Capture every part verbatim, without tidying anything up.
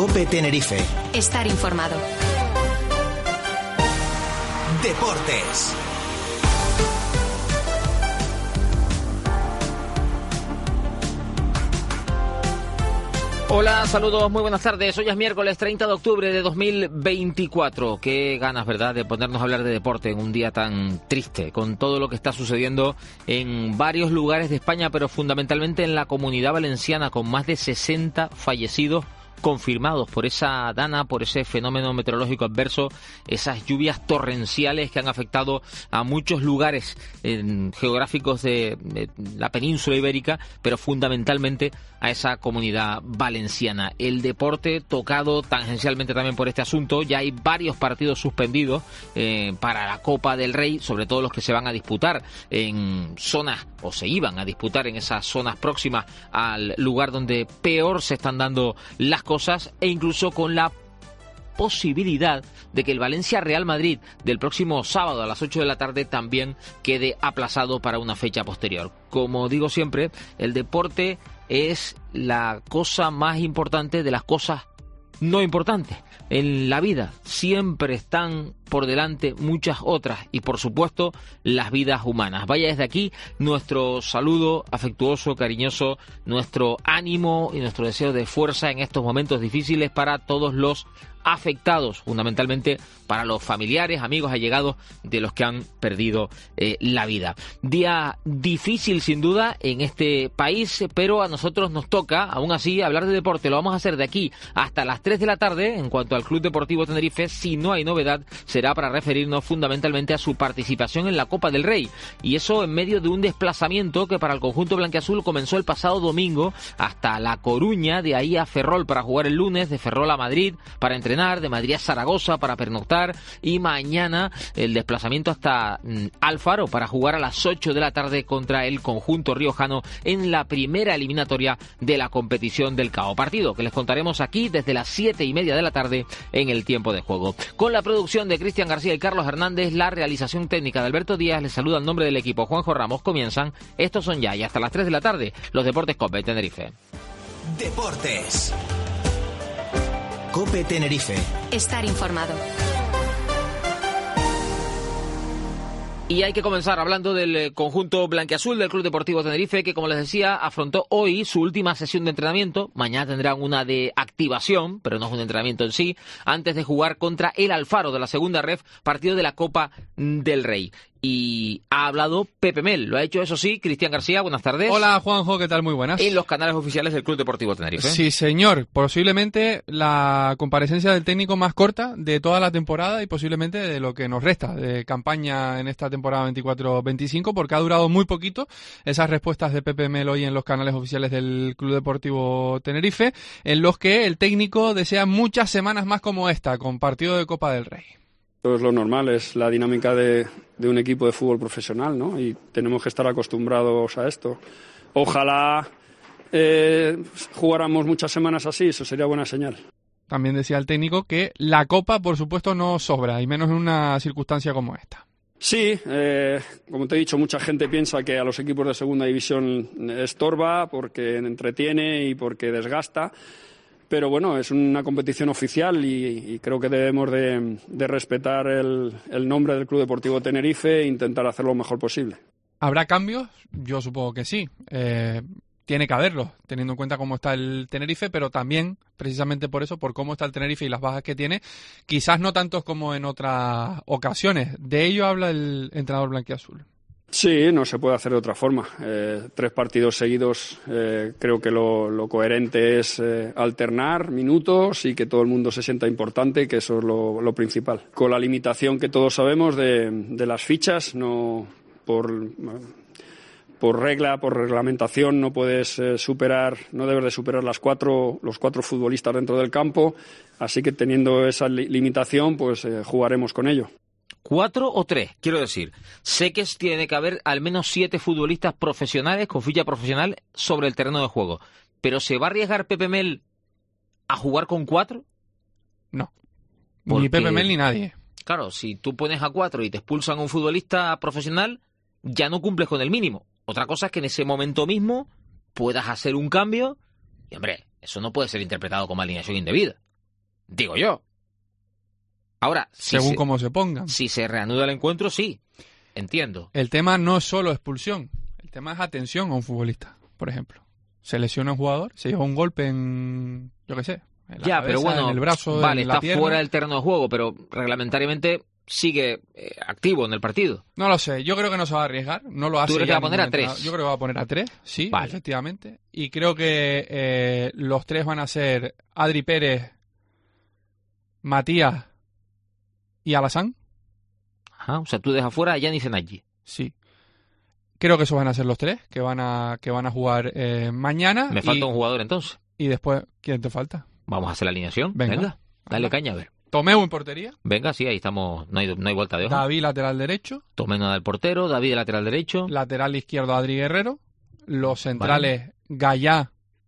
COPE Tenerife. Estar informado. Deportes. Hola, saludos, muy buenas tardes. Hoy es miércoles treinta de octubre de dos mil veinticuatro. Qué ganas, ¿verdad?, de ponernos a hablar de deporte en un día tan triste, con todo lo que está sucediendo en varios lugares de España, pero fundamentalmente en la Comunidad Valenciana, con más de sesenta fallecidos confirmados por esa dana, por ese fenómeno meteorológico adverso, esas lluvias torrenciales que han afectado a muchos lugares eh, geográficos de, de la península ibérica, pero fundamentalmente a esa Comunidad Valenciana. El deporte tocado tangencialmente también por este asunto. Ya hay varios partidos suspendidos eh, para la Copa del Rey, sobre todo los que se van a disputar en zonas, o se iban a disputar en esas zonas próximas al lugar donde peor se están dando las cosas, e incluso con la posibilidad de que el Valencia Real Madrid del próximo sábado a las ocho de la tarde también quede aplazado para una fecha posterior. Como digo siempre, el deporte es la cosa más importante de las cosas no importantes. En la vida siempre están por delante muchas otras y, por supuesto, las vidas humanas. Vaya desde aquí nuestro saludo afectuoso, cariñoso, nuestro ánimo y nuestro deseo de fuerza en estos momentos difíciles para todos los afectados, fundamentalmente para los familiares, amigos, allegados de los que han perdido eh, la vida. Día difícil sin duda en este país, pero a nosotros nos toca, aún así, hablar de deporte. Lo vamos a hacer de aquí hasta las tres de la tarde. En cuanto al Club Deportivo Tenerife, si no hay novedad, será para referirnos fundamentalmente a su participación en la Copa del Rey, y eso en medio de un desplazamiento que para el conjunto blanquiazul comenzó el pasado domingo hasta La Coruña, de ahí a Ferrol para jugar el lunes, de Ferrol a Madrid para entrenar, de Madrid a Zaragoza para pernoctar, y mañana el desplazamiento hasta mm, Alfaro para jugar a las ocho de la tarde contra el conjunto riojano en la primera eliminatoria de la competición del C A O. Partido que les contaremos aquí desde las siete y media de la tarde en el tiempo de juego. Con la producción de Cristian García y Carlos Hernández, la realización técnica de Alberto Díaz, les saluda en nombre del equipo Juanjo Ramos. Comienzan, estos son ya y hasta las tres de la tarde, los Deportes COPE Tenerife. Deportes. COPE Tenerife. Estar informado. Y hay que comenzar hablando del conjunto blanquiazul del Club Deportivo Tenerife, que, como les decía, afrontó hoy su última sesión de entrenamiento. Mañana tendrán una de activación, pero no es un entrenamiento en sí, antes de jugar contra el Alfaro de la segunda ref, partido de la Copa del Rey. Y ha hablado Pepe Mel, lo ha hecho, eso sí, Cristian García, buenas tardes. Hola Juanjo, ¿qué tal? Muy buenas. En los canales oficiales del Club Deportivo Tenerife. Sí, señor, posiblemente la comparecencia del técnico más corta de toda la temporada y posiblemente de lo que nos resta de campaña en esta temporada veinticuatro veinticinco, porque ha durado muy poquito esas respuestas de Pepe Mel hoy en los canales oficiales del Club Deportivo Tenerife, en los que el técnico desea muchas semanas más como esta, con partido de Copa del Rey. Todo es lo normal, es la dinámica de, de un equipo de fútbol profesional, ¿no? Y tenemos que estar acostumbrados a esto. Ojalá eh, jugáramos muchas semanas así, eso sería buena señal. También decía el técnico que la Copa, por supuesto, no sobra, y menos en una circunstancia como esta. Sí, eh, como te he dicho, mucha gente piensa que a los equipos de segunda división estorba porque entretiene y porque desgasta. Pero bueno, es una competición oficial y, y creo que debemos de, de respetar el, el nombre del Club Deportivo Tenerife e intentar hacerlo lo mejor posible. ¿Habrá cambios? Yo supongo que sí. Eh, tiene que haberlos, teniendo en cuenta cómo está el Tenerife, pero también, precisamente por eso, por cómo está el Tenerife y las bajas que tiene, quizás no tantos como en otras ocasiones. De ello habla el entrenador blanquiazul. Sí, no se puede hacer de otra forma. Eh, tres partidos seguidos, eh, creo que lo, lo coherente es eh, alternar minutos y que todo el mundo se sienta importante, que eso es lo, lo principal. Con la limitación que todos sabemos de, de las fichas, no por, por regla, por reglamentación, no puedes eh, superar, no debes de superar las cuatro, los cuatro futbolistas dentro del campo, así que teniendo esa li- limitación, pues eh, jugaremos con ello. ¿Cuatro o tres? Quiero decir, sé que tiene que haber al menos siete futbolistas profesionales con ficha profesional sobre el terreno de juego, pero ¿se va a arriesgar Pepe Mel a jugar con cuatro? No, Porque, ni Pepe Mel ni nadie. Claro, si tú pones a cuatro y te expulsan a un futbolista profesional, ya no cumples con el mínimo. Otra cosa es que en ese momento mismo puedas hacer un cambio y, hombre, eso no puede ser interpretado como alineación indebida. Digo yo. Ahora, si según se, cómo se pongan. Si se reanuda el encuentro, sí. Entiendo. El tema no es solo expulsión. El tema es atención a un futbolista, por ejemplo. Se lesiona un jugador, se lleva un golpe en, yo qué sé, en la ya, cabeza, pero bueno, en el brazo, vale, en la está pierna. fuera del terreno de juego, pero reglamentariamente sigue eh, activo en el partido. No lo sé, yo creo que no se va a arriesgar, no lo hace. ¿Tú crees que va a poner a tres? Yo creo que va a poner a tres, sí, vale. efectivamente. Y creo que eh, los tres van a ser Adri Pérez, Matías y Alassane. Ajá, o sea, tú dejas fuera a Yanis Enaji. Sí. Creo que esos van a ser los tres que van a que van a jugar eh, mañana. Me y, falta un jugador entonces. Y después, ¿quién te falta? Vamos a hacer la alineación. Venga. Venga, dale Anda. caña a ver. Tomeu en portería. Venga, sí, ahí estamos. No hay, no hay vuelta de hoja. David, lateral derecho. Tomeno del portero, David de lateral derecho. Lateral izquierdo, Adri Guerrero. Los centrales, vale. Gallá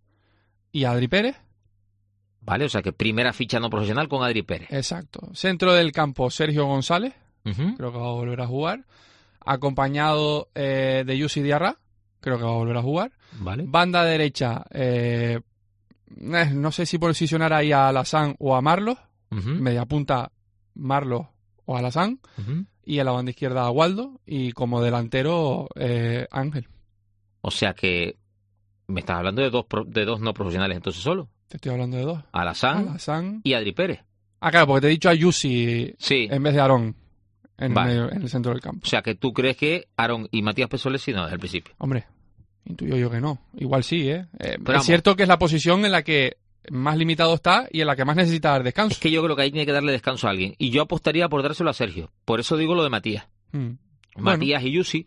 y Adri Pérez. Vale, o sea que primera ficha no profesional con Adri Pérez. Exacto. Centro del campo, Sergio González. Uh-huh. Creo que va a volver a jugar. Acompañado eh, de Yusi Diarra. Creo que va a volver a jugar. Vale. Banda derecha, eh, eh, no sé si posicionar ahí a Alassane o a Marlos. Uh-huh. Media punta, Marlos o Alassane. Uh-huh. Y en la banda izquierda, Waldo. Y como delantero, eh, Ángel. O sea que me estás hablando de dos, pro, de dos no profesionales entonces solo. Te estoy hablando de dos. Alassane, Alassane y Adri Pérez. Ah, claro, porque te he dicho a Yusi sí. en vez de Aarón en, vale. el medio, en el centro del campo. O sea que tú crees que Aarón y Matías Pesoles sí, no, desde el principio. Hombre, intuyo yo que no. Igual sí, ¿eh? eh es vamos. cierto que es la posición en la que más limitado está y en la que más necesita dar descanso. Es que yo creo que ahí tiene que darle descanso a alguien. Y yo apostaría por dárselo a Sergio. Por eso digo lo de Matías. Hmm. Matías bueno. y Yusi.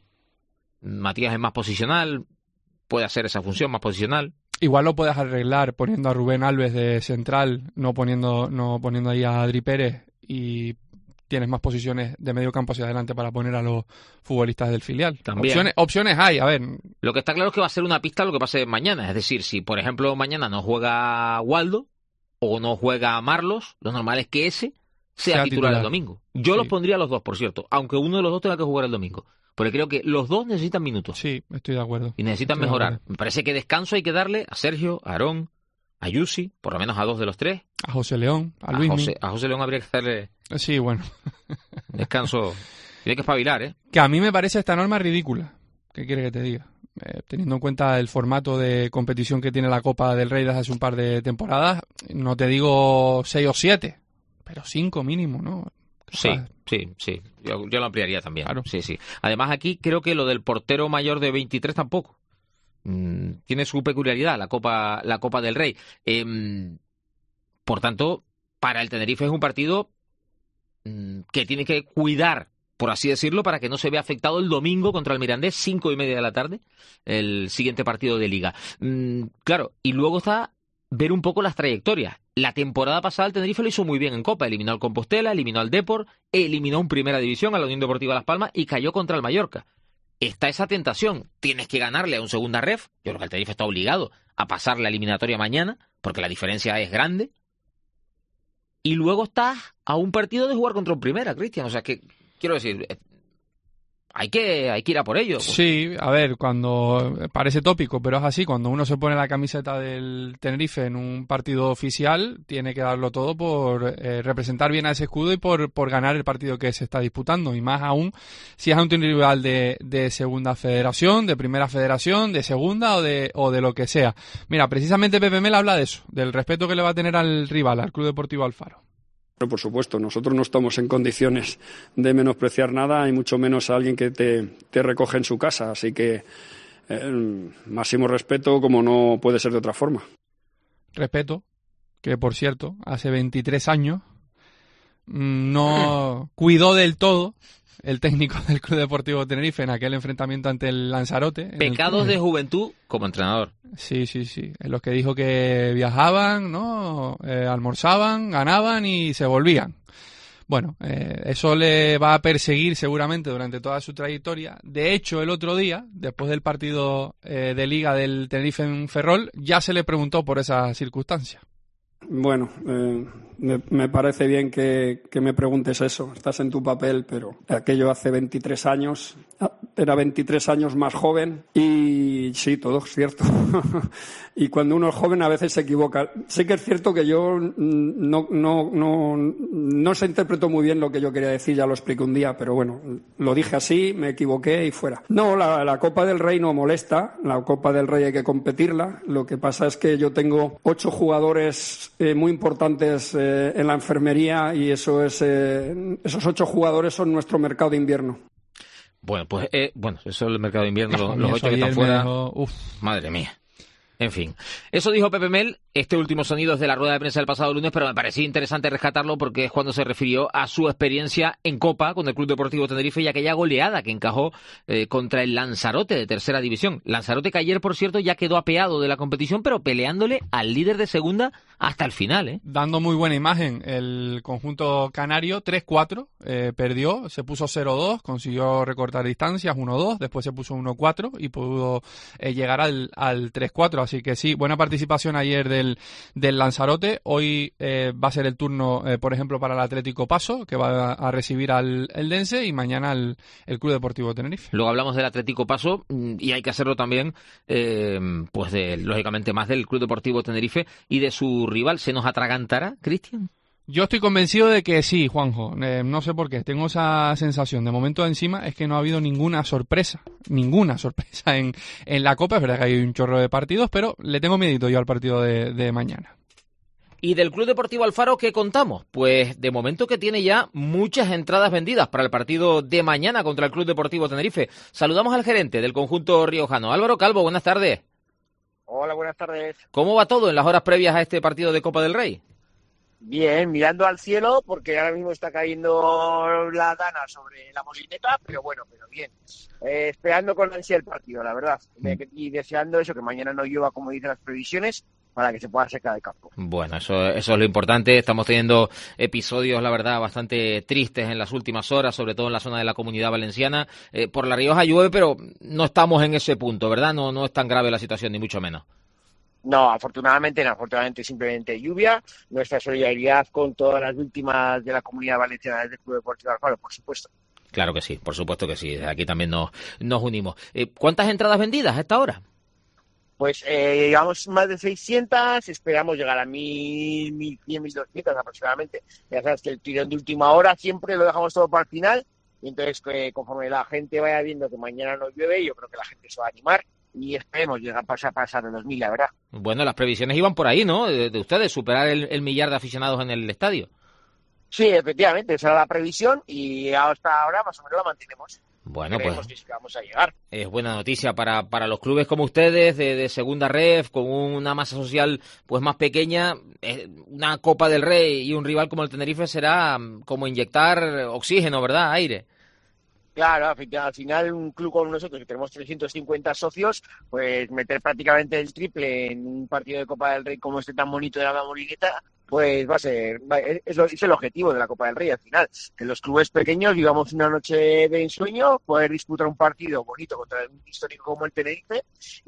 Matías es más posicional, puede hacer esa función más posicional. Igual lo puedes arreglar poniendo a Rubén Alves de central, no poniendo, no poniendo ahí a Adri Pérez, y tienes más posiciones de medio campo hacia adelante para poner a los futbolistas del filial. También. Opciones, opciones hay, a ver. Lo que está claro es que va a ser una pista lo que pase mañana. Es decir, si por ejemplo mañana no juega Waldo o no juega Marlos, lo normal es que ese sea, sea titular, titular el domingo. Yo sí. los pondría a los dos, por cierto, aunque uno de los dos tenga que jugar el domingo. Porque creo que los dos necesitan minutos. Sí, estoy de acuerdo. Y necesitan estoy mejorar. Me parece que descanso hay que darle a Sergio, a Aarón, a Yusi, por lo menos a dos de los tres. A José León, a, a Luis. José, a José León habría que darle sí, bueno. descanso. Tiene que espabilar, ¿eh? Que a mí me parece esta norma ridícula. ¿Qué quiere que te diga? Eh, teniendo en cuenta el formato de competición que tiene la Copa del Rey desde hace un par de temporadas, no te digo seis o siete, pero cinco mínimo, ¿no? Sí, sí, sí. Yo, yo lo ampliaría también. Claro. Sí, sí. Además, aquí creo que lo del portero mayor de veintitrés tampoco. Mm, tiene su peculiaridad la Copa, la Copa del Rey. Eh, por tanto, para el Tenerife es un partido mm, que tiene que cuidar, por así decirlo, para que no se vea afectado el domingo contra el Mirandés, cinco y media de la tarde, el siguiente partido de Liga. Mm, claro, y luego está ver un poco las trayectorias. La temporada pasada el Tenerife lo hizo muy bien en Copa. Eliminó al Compostela, eliminó al Depor, eliminó en Primera División a la Unión Deportiva Las Palmas y cayó contra el Mallorca. Está esa tentación. Tienes que ganarle a un segunda ref. Yo creo que el Tenerife está obligado a pasar la eliminatoria mañana, porque la diferencia es grande. Y luego estás a un partido de jugar contra un Primera, Cristian. O sea que, quiero decir, hay que, hay que ir a por ello. Sí, a ver, cuando parece tópico, pero es así, cuando uno se pone la camiseta del Tenerife en un partido oficial, tiene que darlo todo por eh, representar bien a ese escudo y por, por ganar el partido que se está disputando, y más aún si es ante un rival de, de segunda federación, de primera federación, de segunda o de, o de lo que sea. Mira, precisamente Pepe Mel habla de eso, del respeto que le va a tener al rival, al Club Deportivo Alfaro. Pero por supuesto, nosotros no estamos en condiciones de menospreciar nada y mucho menos a alguien que te, te recoge en su casa. Así que eh, máximo respeto, como no puede ser de otra forma. Respeto, que por cierto, hace veintitrés años no cuidó del todo el técnico del Club Deportivo Tenerife en aquel enfrentamiento ante el Lanzarote. Pecados el... de juventud como entrenador. Sí, sí, sí. En los que dijo que viajaban, ¿no? Eh, almorzaban, ganaban y se volvían. Bueno, eh, eso le va a perseguir seguramente durante toda su trayectoria. De hecho, el otro día, después del partido eh, de Liga del Tenerife en Ferrol, ya se le preguntó por esa circunstancia. Bueno, eh, me, me parece bien que, que me preguntes eso. Estás en tu papel, pero aquello hace veintitrés años. Era veintitrés años más joven y sí, todo es cierto. Y cuando uno es joven a veces se equivoca. Sí que es cierto que yo no, no, no, no se interpretó muy bien lo que yo quería decir, ya lo expliqué un día, pero bueno, lo dije así, me equivoqué y fuera. No, la, la Copa del Rey no molesta. La Copa del Rey hay que competirla. Lo que pasa es que yo tengo ocho jugadores eh, muy importantes eh, en la enfermería y eso es, eh, esos ocho jugadores son nuestro mercado de invierno. Bueno, pues eh, bueno, eso es el mercado de invierno, los, los ocho que están fuera. Dijo, madre mía. En fin, eso dijo Pepe Mel. Este último sonido es de la rueda de prensa del pasado lunes, pero me parecía interesante rescatarlo porque es cuando se refirió a su experiencia en Copa con el Club Deportivo Tenerife y aquella goleada que encajó eh, contra el Lanzarote de tercera división. Lanzarote que ayer, por cierto, ya quedó apeado de la competición, pero peleándole al líder de segunda hasta el final, ¿eh? Dando muy buena imagen el conjunto canario, tres cuatro, eh, perdió, se puso cero dos, consiguió recortar distancias, uno dos, después se puso uno cuatro y pudo eh, llegar al, al tres cuatro, así que sí, buena participación ayer del del Lanzarote. Hoy eh, va a ser el turno, eh, por ejemplo, para el Atlético Paso, que va a, a recibir al Eldense, y mañana el, el Club Deportivo Tenerife. Luego hablamos del Atlético Paso y hay que hacerlo también, eh, pues de, lógicamente, más del Club Deportivo Tenerife y de su rival. ¿Se nos atragantará, Cristian? Yo estoy convencido de que sí, Juanjo. Eh, no sé por qué. Tengo esa sensación. De momento encima es que no ha habido ninguna sorpresa. Ninguna sorpresa en, en la Copa. Es verdad que hay un chorro de partidos, pero le tengo miedito yo al partido de, de mañana. ¿Y del Club Deportivo Alfaro qué contamos? Pues de momento que tiene ya muchas entradas vendidas para el partido de mañana contra el Club Deportivo Tenerife. Saludamos al gerente del conjunto riojano. Álvaro Calvo, buenas tardes. Hola, buenas tardes. ¿Cómo va todo en las horas previas a este partido de Copa del Rey? Bien, mirando al cielo, porque ahora mismo está cayendo la dana sobre la molineta, pero bueno, pero bien. Eh, esperando con ansia el partido, la verdad. Y deseando eso, que mañana no llueva, como dicen las previsiones, para que se pueda secar el campo. Bueno, eso, eso es lo importante. Estamos teniendo episodios, la verdad, bastante tristes en las últimas horas, sobre todo en la zona de la Comunidad Valenciana. Eh, por La Rioja llueve, pero no estamos en ese punto, ¿verdad? No, no es tan grave la situación, ni mucho menos. No, afortunadamente, no, afortunadamente simplemente lluvia. Nuestra solidaridad con todas las víctimas de la Comunidad Valenciana desde el Club Deportivo Alfaro, por supuesto. Claro que sí, por supuesto que sí. Desde aquí también nos, nos unimos. Eh, ¿Cuántas entradas vendidas a esta hora? Pues eh, llevamos más de seiscientas, esperamos llegar a mil, mil cien, mil doscientas aproximadamente. Ya sabes que el tirón de última hora siempre lo dejamos todo para el final, y entonces eh, conforme la gente vaya viendo que mañana no llueve, yo creo que la gente se va a animar y esperemos llegar a pasar, pasar de dos mil, la verdad. Bueno, las previsiones iban por ahí, ¿no? De, de ustedes, superar el, el millar de aficionados en el estadio. Sí, efectivamente, esa era la previsión y hasta ahora más o menos la mantenemos. Bueno, Creemos pues que vamos a llegar. Es buena noticia para, para los clubes como ustedes, de, de segunda ref, con una masa social pues más pequeña. Eh, una Copa del Rey y un rival como el Tenerife será como inyectar oxígeno, ¿verdad? Aire. Claro, al final un club como nosotros, que tenemos trescientos cincuenta socios, pues meter prácticamente el triple en un partido de Copa del Rey como este tan bonito de la Molineta, pues va a ser, va, es, lo, es el objetivo de la Copa del Rey al final, que los clubes pequeños vivamos una noche de ensueño, poder disputar un partido bonito contra un histórico como el Tenerife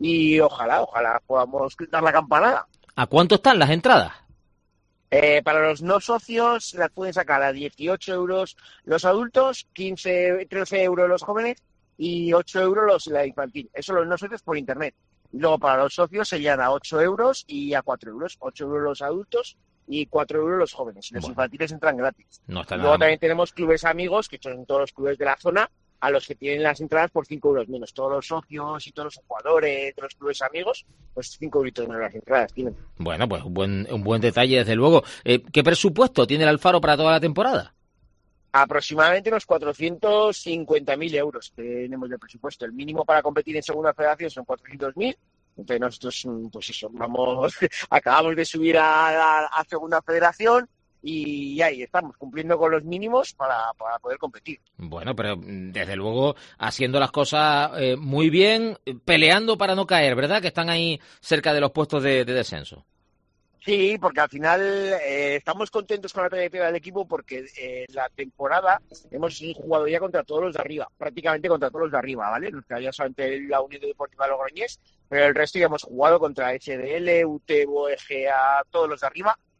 y ojalá, ojalá podamos dar la campanada. ¿A cuánto están las entradas? Eh, para los no socios las pueden sacar a dieciocho euros los adultos, quince, trece euros los jóvenes y ocho euros los la infantil. Eso los no socios por internet. Y luego para los socios serían a ocho euros y a cuatro euros. ocho euros los adultos y cuatro euros los jóvenes. Y los bueno, infantiles entran gratis. No está luego nada también tenemos clubes amigos, que son todos los clubes de la zona, a los que tienen las entradas por cinco euros menos. Todos los socios y todos los jugadores de los clubes amigos, pues cinco euros menos las entradas tienen. Bueno, pues un buen, un buen detalle, desde luego. Eh, ¿Qué presupuesto tiene el Alfaro para toda la temporada? Aproximadamente unos cuatrocientos cincuenta mil euros tenemos de presupuesto. El mínimo para competir en segunda federación son cuatrocientos mil. Entonces nosotros, pues eso, vamos, acabamos de subir a, a, a segunda federación. Y ahí estamos, cumpliendo con los mínimos para, para poder competir. Bueno, pero desde luego haciendo las cosas eh, muy bien, peleando para no caer, ¿verdad? Que están ahí cerca de los puestos de, de descenso. Sí, porque al final eh, estamos contentos con la trayectoria del equipo porque eh, la temporada hemos jugado ya contra todos los de arriba, prácticamente contra todos los de arriba, ¿vale? Nos quedaría solamente la Unión Deportiva Logroñés, pero el resto ya hemos jugado contra H D L, U T, B O E G A, todos los de arriba.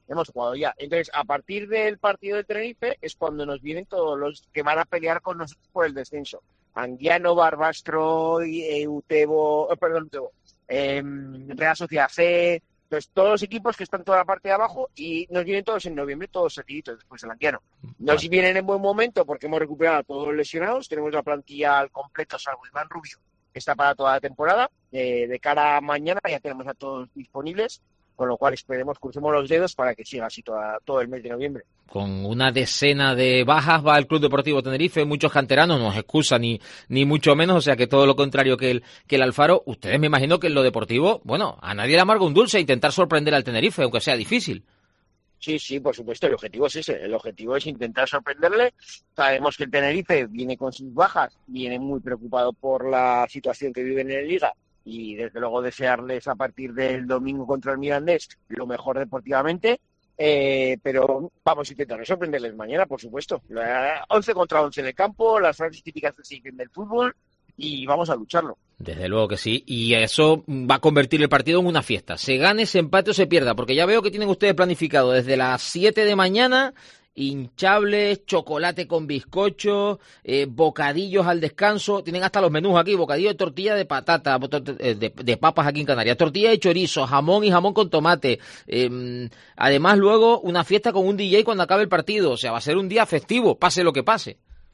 hemos jugado ya. Entonces, a partir del partido de Tenerife es cuando nos vienen todos los que van a pelear con nosotros por el descenso. Anguiano, Barbastro, eh, Utebo, eh, perdón, Utebo, eh, Real Sociedad C, entonces todos los equipos que están toda la parte de abajo y nos vienen todos en noviembre, todos seguiditos después del Anguiano. Nos vienen en buen momento porque hemos recuperado a todos los lesionados, tenemos la plantilla al completo, salvo Iván Rubio, que está para toda la temporada. Eh, de cara a mañana ya tenemos a todos disponibles, con lo cual esperemos, crucemos los dedos para que siga así toda, todo el mes de noviembre. Con una decena de bajas va el Club Deportivo Tenerife, muchos canteranos, no os excusa ni ni mucho menos, o sea que todo lo contrario que el que el Alfaro. Ustedes me imagino que en lo deportivo, bueno, a nadie le amarga un dulce intentar sorprender al Tenerife, aunque sea difícil. Sí, sí, por supuesto, el objetivo es ese, el objetivo es intentar sorprenderle. Sabemos que el Tenerife viene con sus bajas, viene muy preocupado por la situación que vive en la Liga, y desde luego desearles a partir del domingo contra el Mirandés lo mejor deportivamente, eh, pero vamos a intentar sorprenderles mañana, por supuesto. once contra once en el campo, las frases típicas que siguen del fútbol, y vamos a lucharlo. Desde luego que sí, y eso va a convertir el partido en una fiesta. Se gane, se empate o se pierda, porque ya veo que tienen ustedes planificado desde las siete de mañana hinchables, chocolate con bizcocho, eh, bocadillos al descanso, tienen hasta los menús aquí, bocadillo de tortilla de patata, de, de, de papas aquí en Canarias, tortilla de chorizo, jamón y jamón con tomate, eh, además luego una fiesta con un D J cuando acabe el partido, o sea, va a ser un día festivo, pase lo que pase.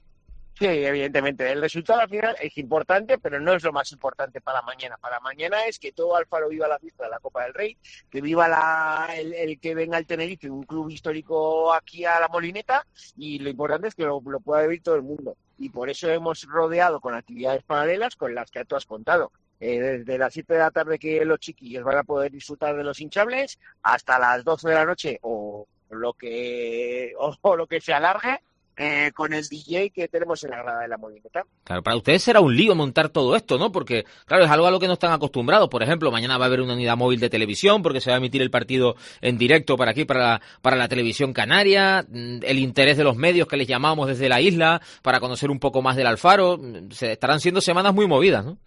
Sí, evidentemente. El resultado al final es importante, pero no es lo más importante para mañana. Para mañana es que todo Alfaro viva la fiesta de la Copa del Rey, que viva la, el, el que venga el Tenerife, un club histórico aquí a La Molineta, y lo importante es que lo, lo pueda vivir todo el mundo. Y por eso hemos rodeado con actividades paralelas con las que tú has contado. Eh, desde las siete de la tarde que los chiquillos van a poder disfrutar de los hinchables hasta las doce de la noche o lo que, o, o lo que se alargue. Eh, con el D J que tenemos en la grada de La Molineta. Claro, para ustedes será un lío montar todo esto, ¿no? Porque, claro, es algo a lo que no están acostumbrados. Por ejemplo, mañana va a haber una unidad móvil de televisión porque se va a emitir el partido en directo para aquí, para la, para la televisión canaria. El interés de los medios que les llamamos desde la isla para conocer un poco más del Alfaro. Se, estarán siendo semanas muy movidas, ¿no?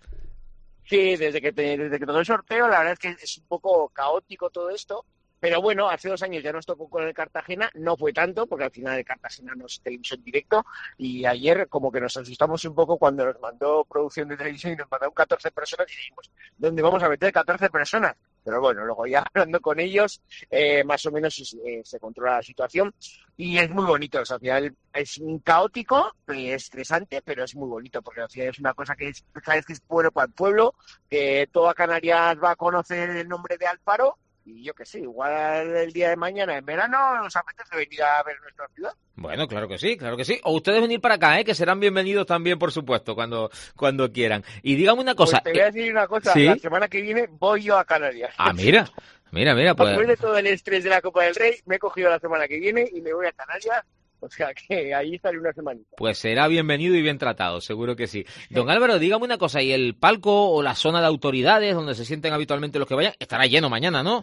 Sí, desde que, te, desde que todo el sorteo, la verdad es que es un poco caótico todo esto. Pero bueno, hace dos años ya nos tocó con el Cartagena, no fue tanto, porque al final el Cartagena no es televisión directo, y ayer como que nos asustamos un poco cuando nos mandó producción de televisión y nos mandaron catorce personas y dijimos, ¿dónde vamos a meter catorce personas? Pero bueno, luego ya hablando con ellos, eh, más o menos eh, se controla la situación, y es muy bonito, o sea, al final es caótico, es estresante, pero es muy bonito, porque al final es una cosa que es, sabes que es bueno para el pueblo, que toda Canarias va a conocer el nombre de Alfaro. Y yo que sé, igual el día de mañana, en verano, nos apetece venir a ver nuestra ciudad. Bueno, claro que sí, claro que sí. O ustedes venir para acá, ¿eh? Que serán bienvenidos también, por supuesto, cuando cuando quieran. Y dígame una cosa. Pues te voy a decir una cosa, ¿sí? La semana que viene voy yo a Canarias. Ah, mira, mira, mira. Pues... Después de todo el estrés de la Copa del Rey, me he cogido la semana que viene y me voy a Canarias. O sea que ahí estaré una semanita. Pues será bienvenido y bien tratado, seguro que sí. Don Álvaro, dígame una cosa, ¿y el palco o la zona de autoridades donde se sienten habitualmente los que vayan, estará lleno mañana, no?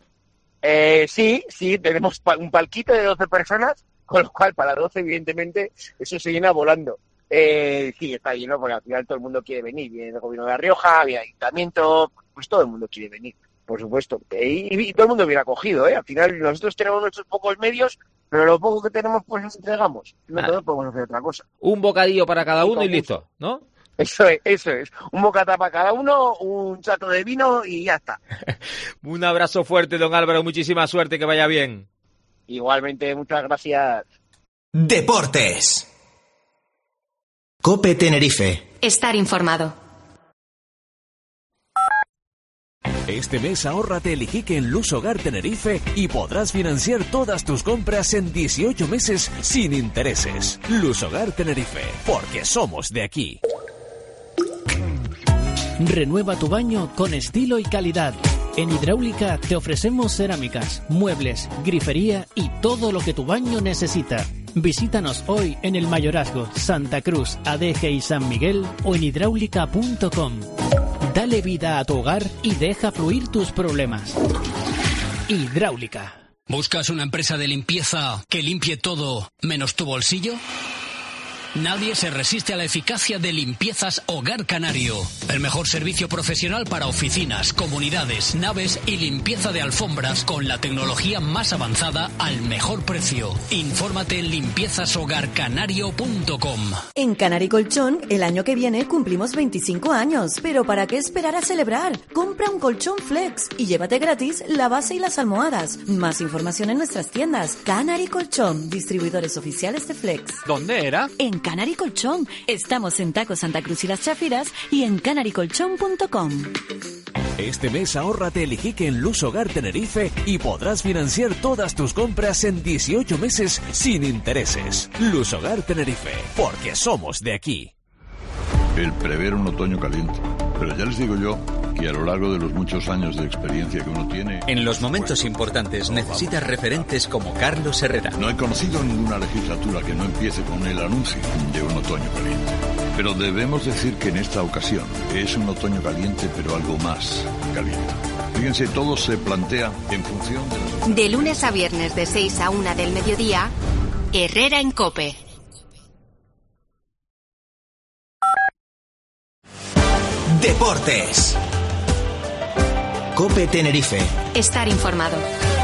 Eh, sí, sí, tenemos un palquito de doce personas, con lo cual para doce, evidentemente, eso se llena volando. Eh, sí, está lleno porque al final todo el mundo quiere venir. Viene el gobierno de La Rioja, viene el ayuntamiento, pues todo el mundo quiere venir, por supuesto. Y, y, y todo el mundo viene acogido, ¿eh? Al final nosotros tenemos nuestros pocos medios, pero lo poco que tenemos pues nos entregamos. No todos podemos hacer otra cosa. Un bocadillo para cada uno y, y listo, ¿no? Eso es, eso es. Un bocata para cada uno, un chato de vino y ya está. Un abrazo fuerte, don Álvaro. Muchísima suerte, que vaya bien. Igualmente, muchas gracias. Deportes. COPE Tenerife. Estar informado. Este mes ahórrate el Iquique en Luz Hogar Tenerife y podrás financiar todas tus compras en dieciocho meses sin intereses. Luz Hogar Tenerife, porque somos de aquí. Renueva tu baño con estilo y calidad. En Hidráulica te ofrecemos cerámicas, muebles, grifería y todo lo que tu baño necesita. Visítanos hoy en el Mayorazgo, Santa Cruz, Adeje y San Miguel o en hidráulica punto com. Dale vida a tu hogar y deja fluir tus problemas. Hidráulica. ¿Buscas una empresa de limpieza que limpie todo menos tu bolsillo? Nadie se resiste a la eficacia de Limpiezas Hogar Canario. El mejor servicio profesional para oficinas, comunidades, naves y limpieza de alfombras con la tecnología más avanzada al mejor precio. Infórmate en limpiezas hogar canario punto com. En Canary Colchón, el año que viene cumplimos veinticinco años. Pero ¿para qué esperar a celebrar? Compra un colchón Flex y llévate gratis la base y las almohadas. Más información en nuestras tiendas. Canary Colchón, distribuidores oficiales de Flex. ¿Dónde era? En Canary Colchón. Estamos en Taco Santa Cruz y Las Chafiras y en canary colchón punto com. Este mes ahórrate el Iquique en Luz Hogar Tenerife y podrás financiar todas tus compras en dieciocho meses sin intereses. Luz Hogar Tenerife, porque somos de aquí. El prever un otoño caliente. Pero ya les digo yo que a lo largo de los muchos años de experiencia que uno tiene... En los momentos importantes necesitas referentes como Carlos Herrera. No he conocido ninguna legislatura que no empiece con el anuncio de un otoño caliente. Pero debemos decir que en esta ocasión es un otoño caliente, pero algo más caliente. Fíjense, todo se plantea en función de... De lunes a viernes de seis a una del mediodía, Herrera en COPE. Deportes. COPE Tenerife. Estar informado.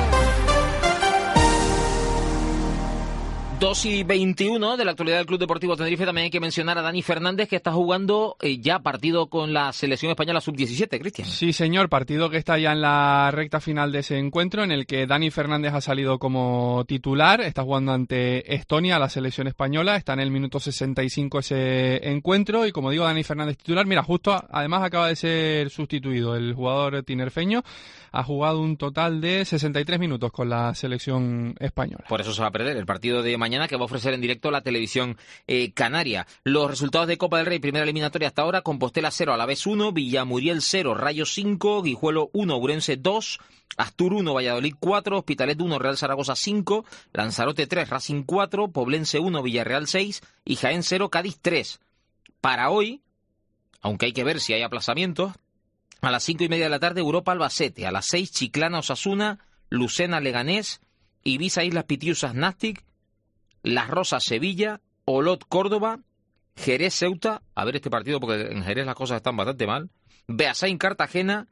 dos y veintiuno de la actualidad del Club Deportivo Tenerife. También hay que mencionar a Dani Fernández, que está jugando eh, ya partido con la selección española sub diecisiete, Cristian. Sí, señor, partido que está ya en la recta final de ese encuentro, en el que Dani Fernández ha salido como titular. Está jugando ante Estonia, la selección española. Está en el minuto sesenta y cinco ese encuentro. Y como digo, Dani Fernández titular. Mira, justo además acaba de ser sustituido el jugador tinerfeño. Ha jugado un total de sesenta y tres minutos con la selección española. Por eso se va a perder el partido de mañana, que va a ofrecer en directo la televisión eh, canaria. Los resultados de Copa del Rey, primera eliminatoria hasta ahora: Compostela cero, Alavés uno, Villamuriel cero, Rayo cinco, Guijuelo uno, Ourense dos, Astur uno, Valladolid cuatro, Hospitalet uno, Real Zaragoza cinco, Lanzarote tres, Racing cuatro, Poblense uno, Villarreal seis y Jaén cero, Cádiz tres. Para hoy, aunque hay que ver si hay aplazamientos, a las cinco y media de la tarde, Europa Albacete. A las seis, Chiclana Osasuna, Lucena Leganés, Ibiza Islas Pitiusas Nastic, Las Rosas Sevilla, Olot Córdoba, Jerez Ceuta. A ver este partido, porque en Jerez las cosas están bastante mal. Beasain Cartagena,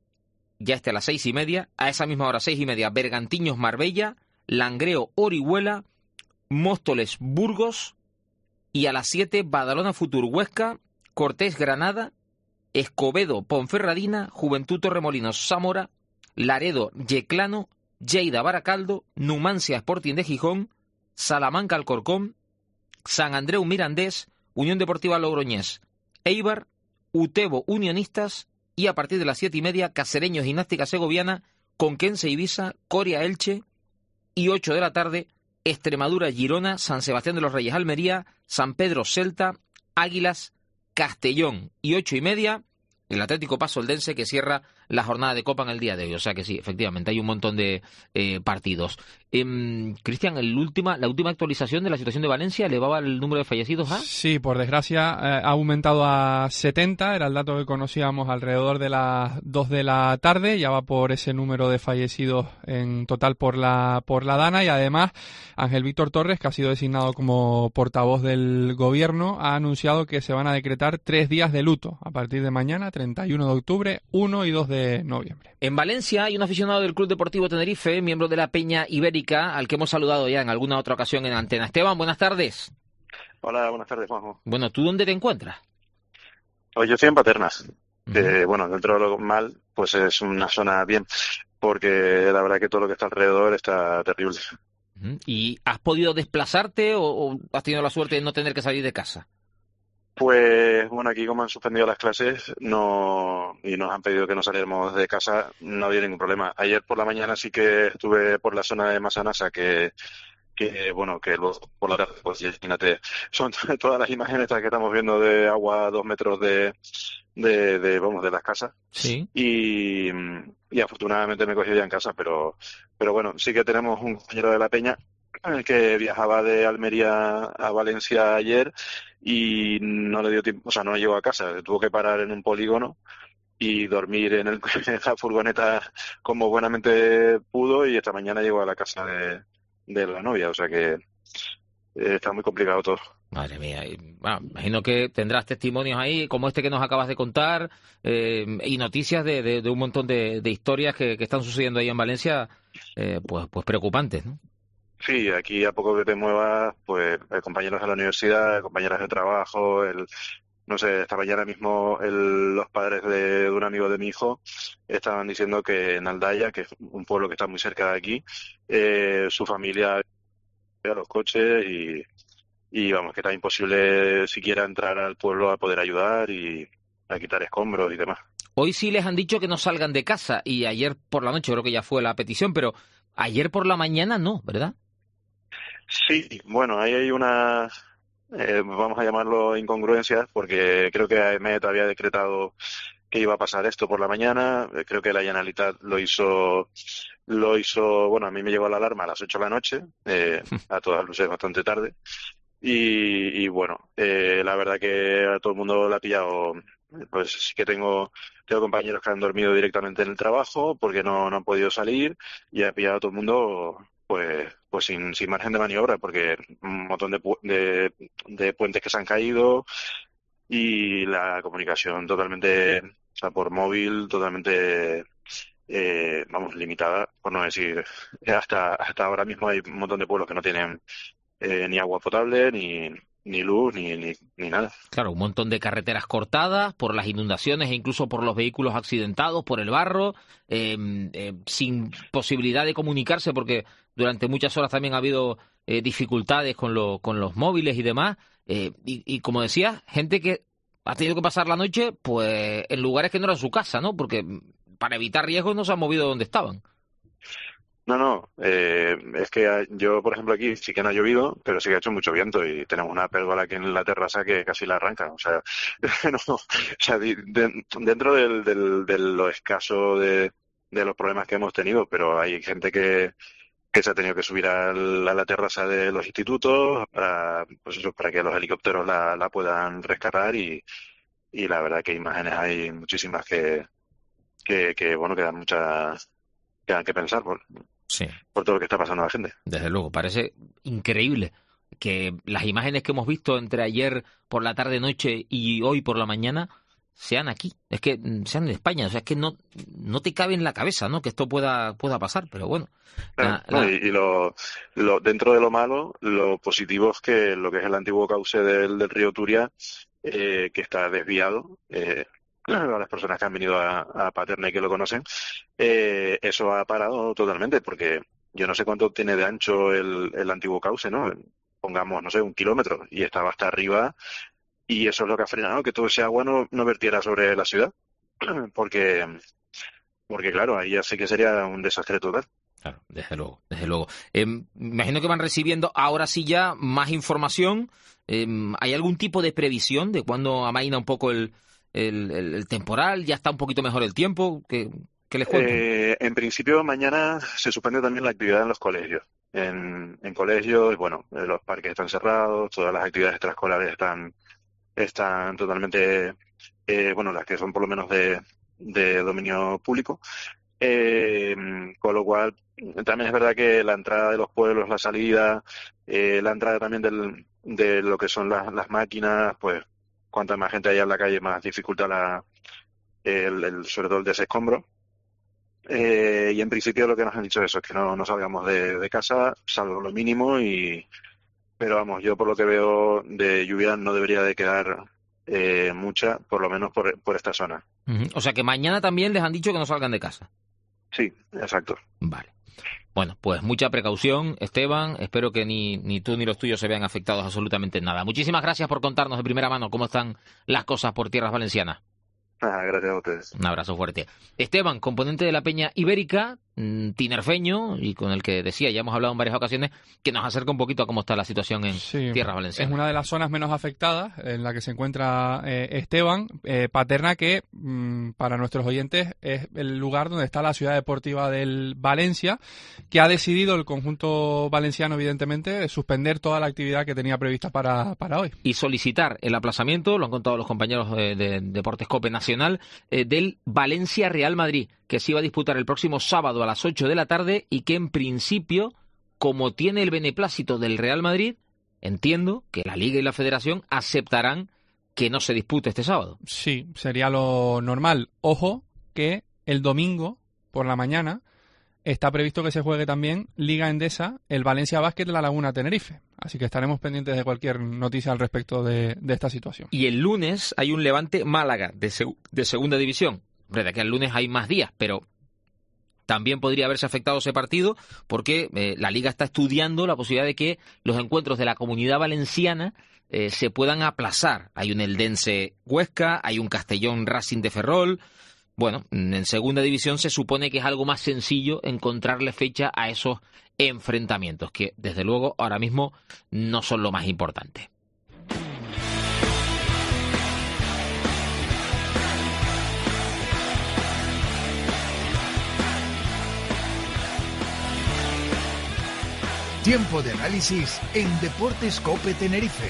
ya esté a las seis y media. A esa misma hora, seis y media, Bergantiños Marbella, Langreo Orihuela, Móstoles Burgos. Y a las siete, Badalona Futur Huesca, Cortés Granada, Escobedo Ponferradina, Juventud Torremolinos Zamora, Laredo Yeclano, Lleida Baracaldo, Numancia Sporting de Gijón, Salamanca Alcorcón, San Andreu Mirandés, Unión Deportiva Logroñés, Eibar, Utebo Unionistas y a partir de las siete y media, Cacereños Gimnástica Segoviana, Conquense Ibiza, Coria Elche y ocho de la tarde, Extremadura Girona, San Sebastián de los Reyes Almería, San Pedro Celta, Águilas Castellón y ocho y media, el Atlético Paso Eldense, que cierra la jornada de Copa en el día de hoy. O sea que sí, efectivamente, hay un montón de eh, partidos. Eh, Cristian, el última, la última actualización de la situación de Valencia, ¿elevaba el número de fallecidos a? Sí, por desgracia, eh, ha aumentado a setenta, era el dato que conocíamos alrededor de las dos de la tarde, ya va por ese número de fallecidos en total por la, por la Dana, y además Ángel Víctor Torres, que ha sido designado como portavoz del gobierno, ha anunciado que se van a decretar tres días de luto a partir de mañana, treinta y uno de octubre, uno y dos de noviembre. En Valencia hay un aficionado del Club Deportivo Tenerife, miembro de la Peña Ibérica, al que hemos saludado ya en alguna otra ocasión en antena. Esteban, buenas tardes. Hola, buenas tardes, Juanjo. Bueno, ¿tú dónde te encuentras? Pues yo estoy en Paternas, uh-huh. que bueno, dentro de lo mal, pues es una zona bien, porque la verdad que todo lo que está alrededor está terrible. Uh-huh. ¿Y has podido desplazarte o, o has tenido la suerte de no tener que salir de casa? Pues bueno, aquí como han suspendido las clases no y nos han pedido que no saliéramos de casa, no había ningún problema. Ayer por la mañana sí que estuve por la zona de Masanasa, que que bueno, que luego por la tarde, pues imagínate, son todas las imágenes estas que estamos viendo de agua a dos metros de, de, de vamos, de las casas. Sí. Y, y afortunadamente me he cogido ya en casa, pero pero bueno, sí que tenemos un compañero de la Peña que viajaba de Almería a Valencia ayer y no le dio tiempo, o sea, no llegó a casa, tuvo que parar en un polígono y dormir en, el, en la furgoneta como buenamente pudo, y esta mañana llegó a la casa de, de la novia, o sea que eh, está muy complicado todo. Madre mía, y, bueno, imagino que tendrás testimonios ahí como este que nos acabas de contar eh, y noticias de, de, de un montón de, de historias que, que están sucediendo ahí en Valencia, eh, pues, pues preocupantes, ¿no? Sí, aquí a poco que te muevas, pues eh, compañeros de la universidad, compañeras de trabajo, el, no sé, esta mañana mismo el, los padres de, de un amigo de mi hijo estaban diciendo que en Aldaya, que es un pueblo que está muy cerca de aquí, eh, su familia a los coches y, y vamos, que está imposible siquiera entrar al pueblo a poder ayudar y a quitar escombros y demás. Hoy sí les han dicho que no salgan de casa y ayer por la noche creo que ya fue la petición, pero ayer por la mañana no, ¿verdad? Sí, bueno, ahí hay una, eh, vamos a llamarlo incongruencias, porque creo que A E M E T había decretado que iba a pasar esto por la mañana. Eh, creo que la Generalitat lo hizo, lo hizo, bueno, a mí me llegó la alarma a las ocho de la noche, eh, a todas luces bastante tarde. Y, y bueno, eh, la verdad que a todo el mundo la ha pillado. Pues sí que tengo, tengo compañeros que han dormido directamente en el trabajo porque no, no han podido salir, y ha pillado a todo el mundo pues pues sin, sin margen de maniobra, porque un montón de, pu- de, de puentes que se han caído y la comunicación totalmente, o sea, por móvil, totalmente, eh, vamos, limitada, por no decir, hasta, hasta ahora mismo hay un montón de pueblos que no tienen eh, ni agua potable, ni, ni luz, ni, ni, ni nada. Claro, un montón de carreteras cortadas por las inundaciones e incluso por los vehículos accidentados, por el barro, eh, eh, sin posibilidad de comunicarse porque durante muchas horas también ha habido eh, dificultades con, lo, con los móviles y demás. Eh, y, y como decía, gente que ha tenido que pasar la noche pues en lugares que no eran su casa, ¿no? Porque para evitar riesgos no se han movido de donde estaban. No, no, eh, es que yo, por ejemplo, aquí sí que no ha llovido, pero sí que ha hecho mucho viento y tenemos una pérgola aquí en la terraza que casi la arranca. O sea, no, o sea de, de, dentro del, del, de lo escaso de, de los problemas que hemos tenido, pero hay gente que, que se ha tenido que subir al, a la terraza de los institutos para, pues eso, para que los helicópteros la, la puedan rescatar y, y la verdad que imágenes hay muchísimas que, que, que bueno, que dan muchas, que dan que pensar por, sí. por todo lo que está pasando a la gente. Desde luego, parece increíble que las imágenes que hemos visto entre ayer por la tarde-noche y hoy por la mañana sean aquí, es que sean en España, o sea, es que no, no te cabe en la cabeza, ¿no?, que esto pueda, pueda pasar, pero bueno. Claro, la, no, la... Y, y lo, lo, dentro de lo malo, lo positivo es que lo que es el antiguo cauce del, del río Turia, eh, que está desviado, eh, a las personas que han venido a, a Paterna y que lo conocen, eh, eso ha parado totalmente, porque yo no sé cuánto tiene de ancho el, el antiguo cauce, ¿no? Pongamos, no sé, un kilómetro, y estaba hasta arriba, y eso es lo que ha frenado, que todo ese agua no, no vertiera sobre la ciudad, porque, porque claro, ahí ya sé que sería un desastre total. Claro, desde luego, desde luego. Eh, imagino que van recibiendo ahora sí ya más información. Eh, ¿Hay algún tipo de previsión de cuándo amaina un poco el, el, el, el temporal? ¿Ya está un poquito mejor el tiempo? ¿Qué, qué les cuento? Eh, en principio, mañana se suspende también la actividad en los colegios. En, en colegios, bueno, los parques están cerrados, todas las actividades extraescolares están, están totalmente, eh, bueno, las que son por lo menos de, de dominio público. Eh, con lo cual, también es verdad que la entrada de los pueblos, la salida, eh, la entrada también del, de lo que son las, las máquinas, pues cuanta más gente haya en la calle, más dificulta la, el, el, sobre todo el desescombro. Eh, y en principio lo que nos han dicho eso es que no, no salgamos de, de casa, salvo lo mínimo, y pero vamos, yo por lo que veo de lluvia no debería de quedar eh, mucha, por lo menos por, por esta zona. Uh-huh. O sea que mañana también les han dicho que no salgan de casa. Sí, exacto. Vale. Bueno, pues mucha precaución, Esteban. Espero que ni, ni tú ni los tuyos se vean afectados absolutamente en nada. Muchísimas gracias por contarnos de primera mano cómo están las cosas por tierras valencianas. Ah, gracias a ustedes. Un abrazo fuerte. Esteban, componente de la Peña Ibérica, tinerfeño, y con el que decía, ya hemos hablado en varias ocasiones, que nos acerca un poquito a cómo está la situación en sí, tierras valencianas. Es una de las zonas menos afectadas en la que se encuentra eh, Esteban. Eh, Paterna, que mmm, para nuestros oyentes es el lugar donde está la ciudad deportiva del Valencia, que ha decidido el conjunto valenciano, evidentemente, suspender toda la actividad que tenía prevista para, para hoy. Y solicitar el aplazamiento, lo han contado los compañeros de, de Deportes Cope Nacional, eh, del Valencia-Real Madrid, que se iba a disputar el próximo sábado a las ocho de la tarde y que en principio, como tiene el beneplácito del Real Madrid, entiendo que la Liga y la Federación aceptarán que no se dispute este sábado. Sí, sería lo normal. Ojo que el domingo por la mañana está previsto que se juegue también Liga Endesa, el Valencia Basket La Laguna Tenerife. Así que estaremos pendientes de cualquier noticia al respecto de, de esta situación. Y el lunes hay un Levante Málaga de, seg- de segunda división. Hombre, de aquí al lunes hay más días, pero también podría haberse afectado ese partido porque eh, la Liga está estudiando la posibilidad de que los encuentros de la Comunidad Valenciana eh, se puedan aplazar. Hay un Eldense Huesca, hay un Castellón Racing de Ferrol. Bueno, en segunda división se supone que es algo más sencillo encontrarle fecha a esos enfrentamientos, que desde luego ahora mismo no son lo más importante. Tiempo de análisis en Deportes COPE Tenerife.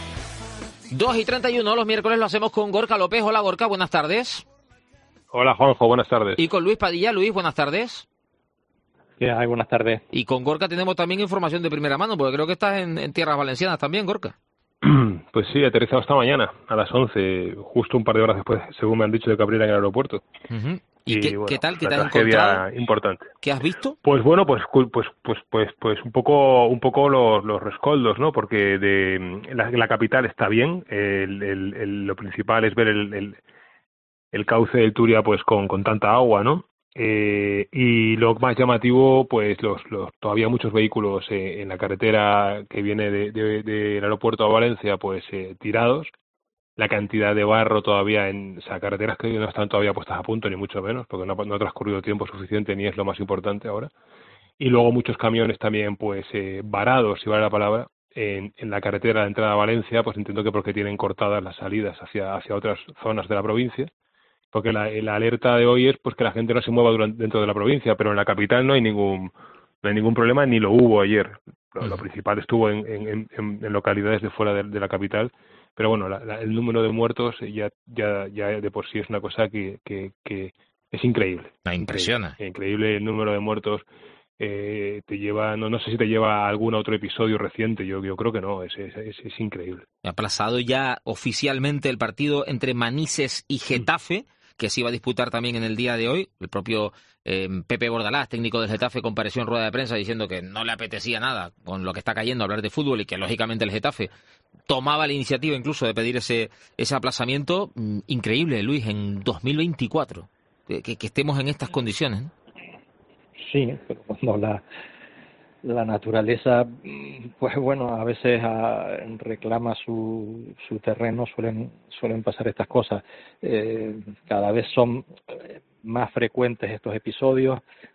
dos y treinta y uno, los miércoles lo hacemos con Gorka López. Hola Gorka, buenas tardes. Hola Juanjo, buenas tardes. Y con Luis Padilla. Luis, buenas tardes. ¿Qué hay? Buenas tardes. Y con Gorka tenemos también información de primera mano, porque creo que estás en, en tierras valencianas también, Gorka. Pues sí, he aterrizado esta mañana a las once, justo un par de horas después, según me han dicho, de que abriera en el aeropuerto. Uh-huh. ¿Y, y qué, bueno, ¿qué tal? ¿Qué te has encontrado? Importante. ¿Qué has visto? Pues bueno, pues pues pues pues pues un poco un poco los, los rescoldos, ¿no? Porque de la, la capital está bien. El, el, el, lo principal es ver el, el, el cauce del Turia, pues con, con tanta agua, ¿no? Eh, y lo más llamativo, pues los, los todavía muchos vehículos eh, en la carretera que viene de, de, del aeropuerto a Valencia, pues eh, tirados. La cantidad de barro todavía en o sea, carreteras que no están todavía puestas a punto, ni mucho menos, porque no, no ha transcurrido tiempo suficiente, ni es lo más importante ahora. Y luego muchos camiones también, pues, eh, varados, si vale la palabra, en, en la carretera de entrada a Valencia, pues entiendo que porque tienen cortadas las salidas hacia, hacia otras zonas de la provincia. Porque la, la alerta de hoy es pues que la gente no se mueva durante, dentro de la provincia, pero en la capital no hay ningún no hay ningún problema, ni lo hubo ayer. Lo, lo principal estuvo en, en, en, en localidades de fuera de, de la capital. Pero bueno, la, la, el número de muertos ya ya ya de por sí es una cosa que que, que es increíble. Me impresiona. Increíble, increíble el número de muertos. Eh, te lleva, no no sé si te lleva a algún otro episodio reciente. Yo yo creo que no. Es es es, es increíble. Ha aplazado ya oficialmente el partido entre Manises y Getafe, que se iba a disputar también en el día de hoy. El propio eh, Pepe Bordalás, técnico del Getafe, compareció en rueda de prensa diciendo que no le apetecía nada con lo que está cayendo hablar de fútbol y que lógicamente el Getafe tomaba la iniciativa incluso de pedir ese ese aplazamiento. Increíble, Luis, en dos mil veinticuatro, que, que, que estemos en estas condiciones, ¿no? Sí, pero cuando la la naturaleza, pues bueno, a veces a, reclama su su terreno, suelen suelen pasar estas cosas. Eh, cada vez son más frecuentes estos episodios,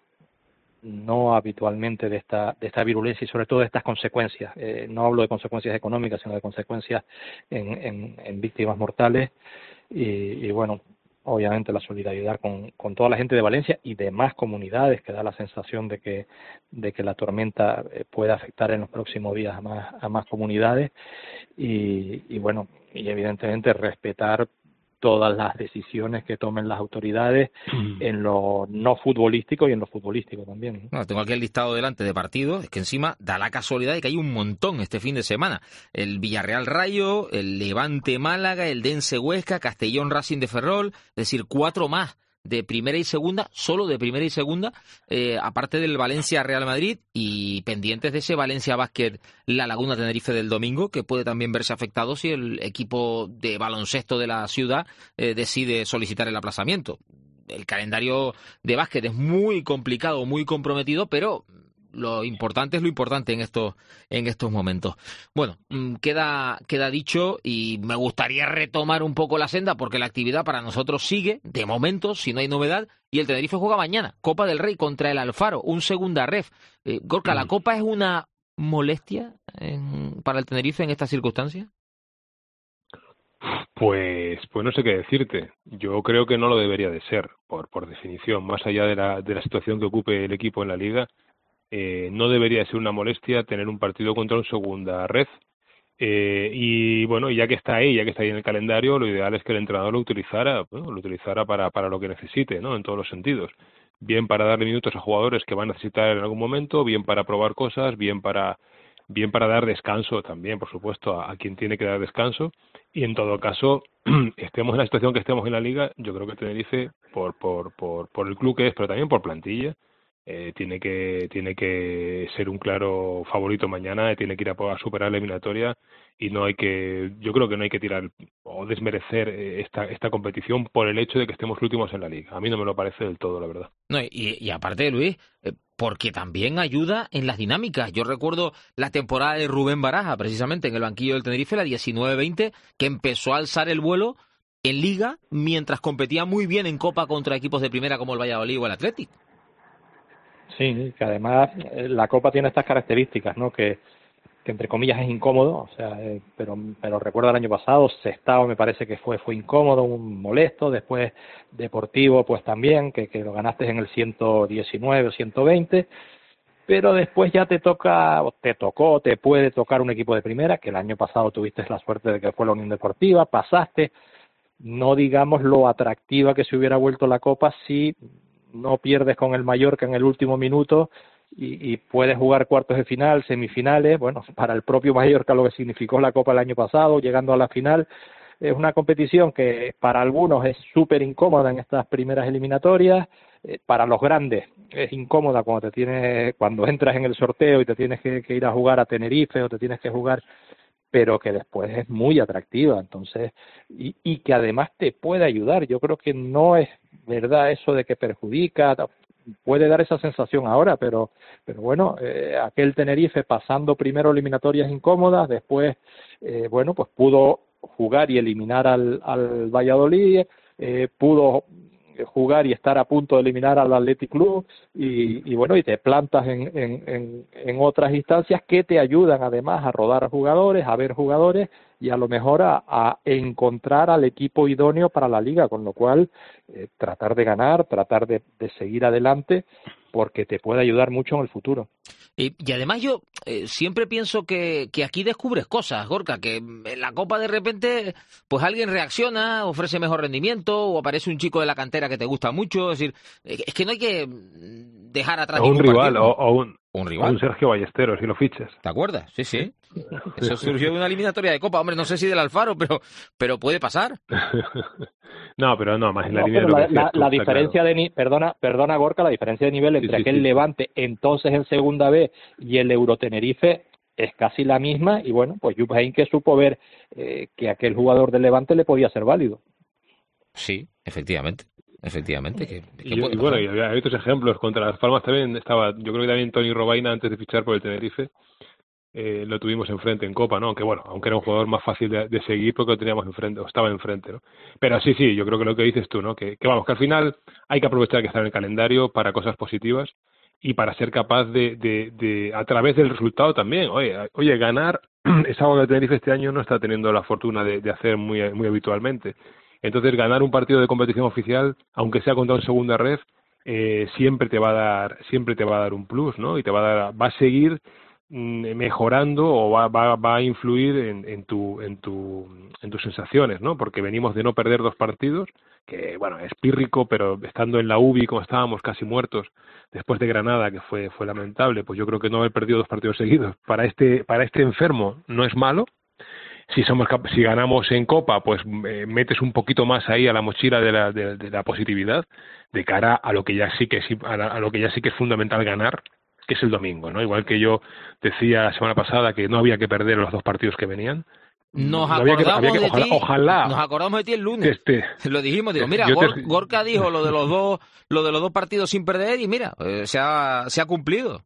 no habitualmente de esta de esta virulencia y sobre todo de estas consecuencias. Eh, no hablo de consecuencias económicas, sino de consecuencias en, en, en víctimas mortales. Y, y bueno, obviamente la solidaridad con, con toda la gente de Valencia y demás comunidades, que da la sensación de que de que la tormenta puede afectar en los próximos días a más a más comunidades y, y bueno, y evidentemente respetar todas las decisiones que tomen las autoridades mm. en lo no futbolístico y en lo futbolístico también. Bueno, tengo aquí el listado delante de partidos, es que encima da la casualidad de que hay un montón este fin de semana. El Villarreal Rayo, el Levante Málaga, el Dense Huesca, Castellón Racing de Ferrol, es decir, cuatro más de primera y segunda, solo de primera y segunda, eh, aparte del Valencia Real Madrid y pendientes de ese Valencia Basket La Laguna Tenerife del domingo, que puede también verse afectado si el equipo de baloncesto de la ciudad eh, decide solicitar el aplazamiento. El calendario de básquet es muy complicado, muy comprometido, pero lo importante es lo importante en estos en estos momentos. Bueno, queda queda dicho y me gustaría retomar un poco la senda porque la actividad para nosotros sigue, de momento, si no hay novedad, y el Tenerife juega mañana, Copa del Rey contra el Alfaro, un segunda ref. Eh, Gorka, ¿la Copa es una molestia en, para el Tenerife en estas circunstancias? Pues, pues no sé qué decirte. Yo creo que no lo debería de ser, por por definición, más allá de la de la situación que ocupe el equipo en la Liga. Eh, no debería ser una molestia tener un partido contra un segunda red eh, y bueno, ya que está ahí, ya que está ahí en el calendario, lo ideal es que el entrenador lo utilizara, bueno, lo utilizara para, para lo que necesite, ¿no? En todos los sentidos, bien para darle minutos a jugadores que van a necesitar en algún momento, bien para probar cosas, bien para bien para dar descanso también, por supuesto, a, a quien tiene que dar descanso. Y en todo caso, estemos en la situación que estemos en la Liga, yo creo que Tenerife, por por por, por el club que es, pero también por plantilla, eh, tiene que tiene que ser un claro favorito mañana, tiene que ir a, a superar la eliminatoria, y no hay que, yo creo que no hay que tirar o desmerecer esta esta competición por el hecho de que estemos últimos en la Liga. A mí no me lo parece del todo, la verdad. No, y, y aparte, Luis, eh, porque también ayuda en las dinámicas. Yo recuerdo la temporada de Rubén Baraja, precisamente en el banquillo del Tenerife, la diecinueve veinte, que empezó a alzar el vuelo en Liga mientras competía muy bien en Copa contra equipos de primera como el Valladolid o el Athletic. Sí, que además eh, la Copa tiene estas características, ¿no? Que, que entre comillas es incómodo, o sea, eh, pero pero recuerdo el año pasado, Sestao me parece que fue fue incómodo, un molesto, después Deportivo pues también, que, que lo ganaste en el ciento diecinueve o ciento veinte, pero después ya te toca, te tocó, te puede tocar un equipo de primera, que el año pasado tuviste la suerte de que fue la Unión Deportiva, pasaste, no digamos lo atractiva que se hubiera vuelto la Copa si no pierdes con el Mallorca en el último minuto y, y puedes jugar cuartos de final, semifinales. Bueno, para el propio Mallorca lo que significó la Copa el año pasado, llegando a la final, es una competición que para algunos es súper incómoda en estas primeras eliminatorias, eh, para los grandes es incómoda cuando te tienes, cuando entras en el sorteo y te tienes que, que ir a jugar a Tenerife o te tienes que jugar, pero que después es muy atractiva, entonces, y, y que además te puede ayudar. Yo creo que no es verdad eso de que perjudica, puede dar esa sensación ahora, pero pero bueno, eh, aquel Tenerife pasando primero eliminatorias incómodas, después, eh, bueno, pues pudo jugar y eliminar al, al Valladolid, eh, pudo jugar y estar a punto de eliminar al Athletic Club, y, y bueno, y te plantas en, en, en, en otras instancias que te ayudan además a rodar jugadores, a ver jugadores y a lo mejor a, a encontrar al equipo idóneo para la Liga, con lo cual eh, tratar de ganar, tratar de, de seguir adelante, porque te puede ayudar mucho en el futuro. Y, y además yo eh, siempre pienso que, que aquí descubres cosas, Gorka, que en la Copa de repente pues alguien reacciona, ofrece mejor rendimiento o aparece un chico de la cantera que te gusta mucho. Es decir, es que no hay que dejar atrás o un rival o, o, un, un rival. O un Sergio Ballesteros, si lo fichas. ¿Te acuerdas? Sí, sí. Eso surgió de una eliminatoria de Copa. Hombre, no sé si del Alfaro, pero, pero puede pasar. No, pero no, más en la no, línea de lo la, que la, tú, la diferencia claro. de ni, perdona, perdona Gorka, la diferencia de nivel entre sí, sí, aquel sí. Levante entonces en segunda B y el Eurotenerife es casi la misma, y bueno, pues Jupp Heynckes supo ver eh, que aquel jugador del Levante le podía ser válido. Sí, efectivamente. Efectivamente. Que, que y, y bueno, y había, hay otros ejemplos. Contra Las Palmas también estaba, yo creo que también Toni Robaina, antes de fichar por el Tenerife, eh, lo tuvimos enfrente en Copa, ¿no? Aunque bueno, aunque era un jugador más fácil de, de seguir porque lo teníamos enfrente, o estaba enfrente, ¿no? Pero sí, sí, yo creo que lo que dices tú, ¿no? Que, que vamos, que al final hay que aprovechar que está en el calendario para cosas positivas y para ser capaz de, de, de a través del resultado también. Oye, oye, ganar es algo que el Tenerife este año no está teniendo la fortuna de, de hacer muy, muy habitualmente. Entonces, ganar un partido de competición oficial, aunque sea contra un segunda ref, eh, siempre te va a dar, siempre te va a dar un plus, ¿no? Y te va a dar, va a seguir mm, mejorando o va, va, va a influir en, en tu, en tu, en tus sensaciones, ¿no? Porque venimos de no perder dos partidos, que bueno, es pírrico, pero estando en la U B I como estábamos casi muertos después de Granada, que fue, fue lamentable, pues yo creo que no haber perdido dos partidos seguidos para este, para este enfermo no es malo. Si somos si ganamos en Copa, pues eh, metes un poquito más ahí a la mochila de la, de, de la positividad de cara a lo que ya sí que a, la, a lo que ya sí que es fundamental ganar, que es el domingo, ¿no? Igual que yo decía la semana pasada que no había que perder los dos partidos que venían. Nos no acordamos que, había que, de ojalá, ti. Ojalá. Nos acordamos de ti el lunes. Este, lo dijimos, digo, mira, te... Gor, Gorka dijo lo de los dos, lo de los dos partidos sin perder y mira, eh, se ha, se ha cumplido.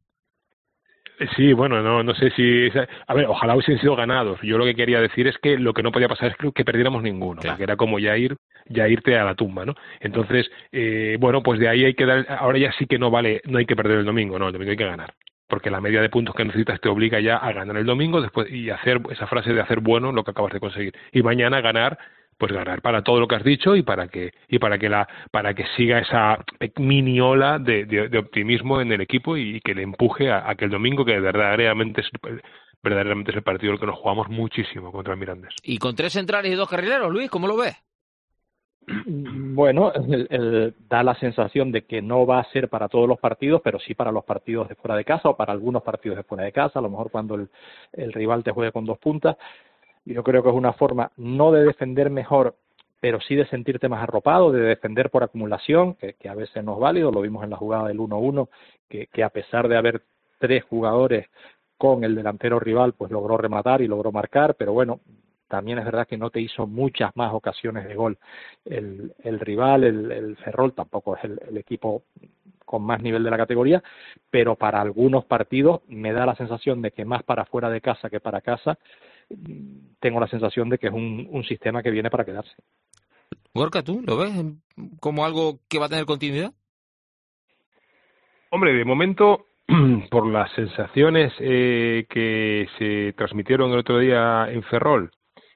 Sí, bueno, no no sé si... A ver, ojalá hubiesen sido ganados. Yo lo que quería decir es que lo que no podía pasar es que, que perdiéramos ninguno, claro. Que era como ya ir ya irte a la tumba, ¿no? Entonces, eh, bueno, pues de ahí hay que dar... Ahora ya sí que no vale, no hay que perder el domingo, no, el domingo hay que ganar. Porque la media de puntos que necesitas te obliga ya a ganar el domingo después y hacer esa frase de hacer bueno lo que acabas de conseguir. Y mañana ganar... pues ganar para todo lo que has dicho y para que y para que la para que siga esa mini ola de, de, de optimismo en el equipo y que le empuje a, a que el domingo, que verdaderamente es verdaderamente es el partido en el que nos jugamos muchísimo contra el Mirandés. Y con tres centrales y dos carrileros, Luis, ¿cómo lo ves? Bueno, el, el, da la sensación de que no va a ser para todos los partidos, pero sí para los partidos de fuera de casa o para algunos partidos de fuera de casa, a lo mejor cuando el, el rival te juegue con dos puntas. Yo creo que es una forma no de defender mejor, pero sí de sentirte más arropado, de defender por acumulación, que, que a veces no es válido. Lo vimos en la jugada del uno uno, que, que a pesar de haber tres jugadores con el delantero rival, pues logró rematar y logró marcar, pero bueno, también es verdad que no te hizo muchas más ocasiones de gol. El, el rival, el, el Ferrol, tampoco es el, el equipo con más nivel de la categoría, pero para algunos partidos me da la sensación de que más para fuera de casa que para casa, tengo la sensación de que es un, un sistema que viene para quedarse. Gorka, ¿tú lo ves como algo que va a tener continuidad? Hombre, de momento, por las sensaciones eh, que se transmitieron el otro día en Ferrol,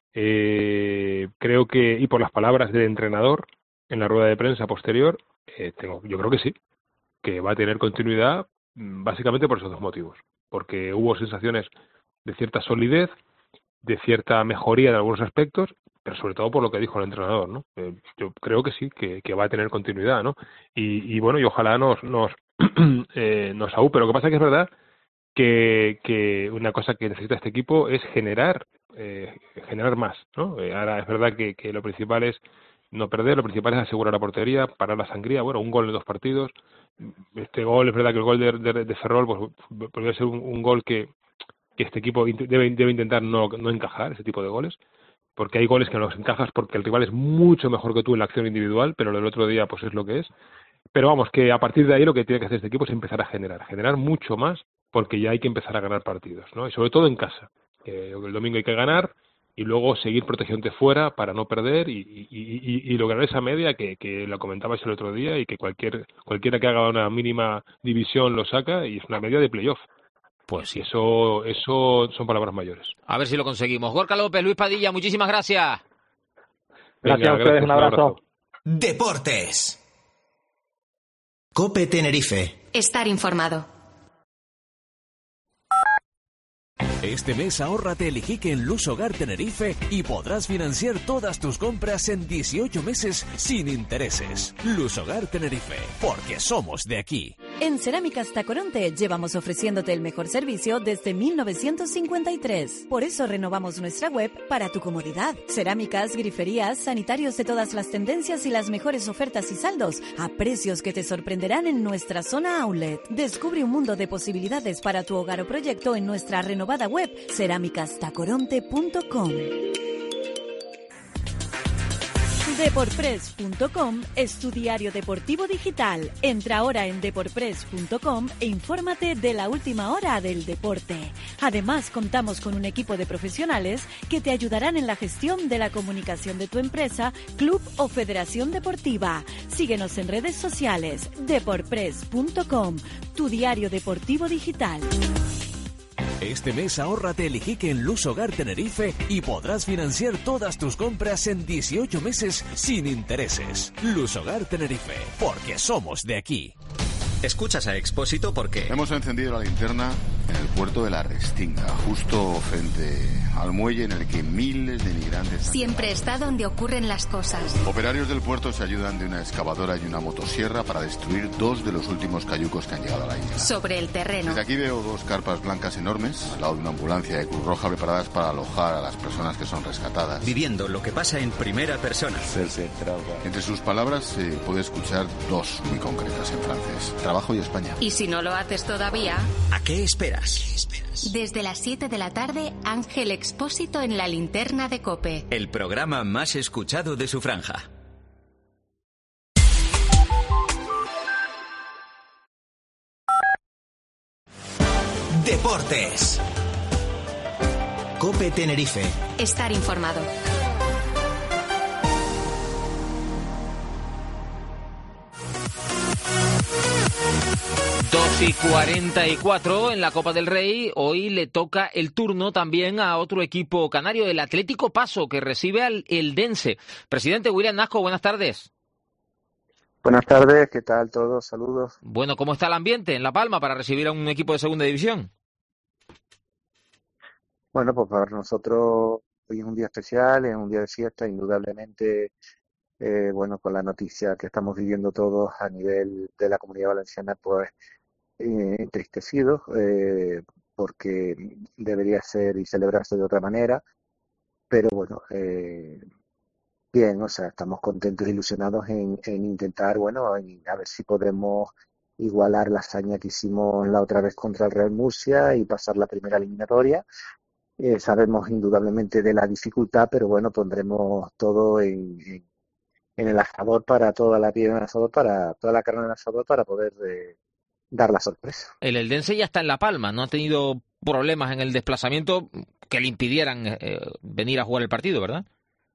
eh, creo que, y por las palabras del entrenador en la rueda de prensa posterior, eh, tengo, yo creo que sí, que va a tener continuidad básicamente por esos dos motivos, porque hubo sensaciones de cierta solidez, de cierta mejoría en algunos aspectos, pero sobre todo por lo que dijo el entrenador, ¿no? Eh, yo creo que sí, que, que va a tener continuidad, ¿no? Y, y bueno, y ojalá nos nos eh, nos aúpe. Lo que pasa es que es verdad que, que una cosa que necesita este equipo es generar eh, generar más, ¿no? Eh, ahora es verdad que, que lo principal es no perder, lo principal es asegurar la portería, parar la sangría. Bueno, un gol en dos partidos. Este gol, es verdad que el gol de, de, de Ferrol pues, podría ser un, un gol que, que este equipo debe, debe intentar no, no encajar, ese tipo de goles, porque hay goles que no los encajas porque el rival es mucho mejor que tú en la acción individual, pero lo del otro día pues es lo que es. Pero vamos, que a partir de ahí lo que tiene que hacer este equipo es empezar a generar, generar mucho más, porque ya hay que empezar a ganar partidos, ¿no? Y sobre todo en casa, que el domingo hay que ganar y luego seguir protegiéndote fuera para no perder y, y, y, y lograr esa media que, que la comentabais el otro día y que cualquier cualquiera que haga una mínima división lo saca y es una media de playoff. Pues sí. Y eso, eso son palabras mayores. A ver si lo conseguimos. Gorka López, Luis Padilla, muchísimas gracias. Gracias Venga, a ustedes, gracias, un abrazo. un abrazo. Deportes. COPE Tenerife. Estar informado. Este mes ahórrate el Iquique en Luz Hogar Tenerife y podrás financiar todas tus compras en dieciocho meses sin intereses. Luz Hogar Tenerife, porque somos de aquí. En Cerámicas Tacoronte llevamos ofreciéndote el mejor servicio desde mil novecientos cincuenta y tres. Por eso renovamos nuestra web para tu comodidad. Cerámicas, griferías, sanitarios de todas las tendencias y las mejores ofertas y saldos a precios que te sorprenderán en nuestra zona outlet. Descubre un mundo de posibilidades para tu hogar o proyecto en nuestra renovada web cerámicas tacoronte punto com. Deporpress punto com es tu diario deportivo digital. Entra ahora en deporpress punto com e infórmate de la última hora del deporte. Además, contamos con un equipo de profesionales que te ayudarán en la gestión de la comunicación de tu empresa, club o federación deportiva. Síguenos en redes sociales. deporpress punto com, tu diario deportivo digital. Este mes ahórrate el Iquique en Luz Hogar Tenerife y podrás financiar todas tus compras en dieciocho meses sin intereses. Luz Hogar Tenerife, porque somos de aquí. Escuchas a Expósito porque... Hemos encendido la linterna en el puerto de la Restinga, justo frente al muelle en el que miles de migrantes... Siempre está donde ocurren las cosas. Operarios del puerto se ayudan de una excavadora y una motosierra para destruir dos de los últimos cayucos que han llegado a la isla. Sobre el terreno. Desde aquí veo dos carpas blancas enormes, al lado de una ambulancia de Cruz Roja preparadas para alojar a las personas que son rescatadas. Viviendo lo que pasa en primera persona. Entre sus palabras se puede escuchar dos muy concretas en francés. Trabajo y España. Y si no lo haces todavía... ¿A qué esperas? ¿Qué esperas? Desde las siete de la tarde, Ángel Expósito en la linterna de COPE. El programa más escuchado de su franja. Deportes. COPE Tenerife. Estar informado. dos y cuarenta y cuatro en la Copa del Rey. Hoy le toca el turno también a otro equipo canario, el Atlético Paso, que recibe al Eldense. Presidente William Nasco, buenas tardes. Buenas tardes, ¿qué tal todos? Saludos. Bueno, ¿cómo está el ambiente en La Palma para recibir a un equipo de segunda división? Bueno, pues para nosotros hoy es un día especial, es un día de fiesta, indudablemente eh, bueno, con la noticia que estamos viviendo todos a nivel de la Comunidad Valenciana, pues eh, entristecidos, eh, porque debería ser y celebrarse de otra manera, pero bueno, eh, bien, o sea, estamos contentos e ilusionados en, en intentar, bueno, en- a ver si podemos igualar la hazaña que hicimos la otra vez contra el Real Murcia y pasar la primera eliminatoria. Eh, sabemos indudablemente de la dificultad, pero bueno, pondremos todo en, en- en el asador para toda la piel en el asador, para toda la carne en el asador para poder eh, dar la sorpresa. El Eldense ya está en La Palma, no ha tenido problemas en el desplazamiento que le impidieran eh, venir a jugar el partido, ¿verdad?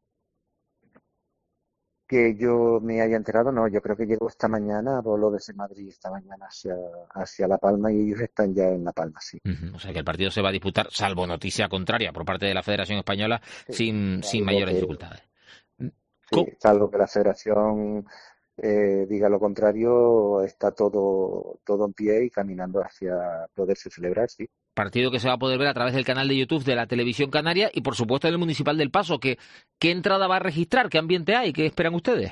Que yo me haya enterado, no, yo creo que llegó esta mañana, voló desde Madrid esta mañana hacia, hacia La Palma y ellos están ya en La Palma, sí. Ujú. O sea que el partido se va a disputar, salvo noticia contraria por parte de la Federación Española, Sí, sin, sin salvo mayores que, dificultades. sí, salvo que la Federación eh, diga lo contrario, está todo, todo en pie y caminando hacia poderse celebrar, sí. Partido que se va a poder ver a través del canal de YouTube de la Televisión Canaria y por supuesto del Municipal del Paso. Que, ¿Qué entrada va a registrar? ¿Qué ambiente hay? ¿Qué esperan ustedes?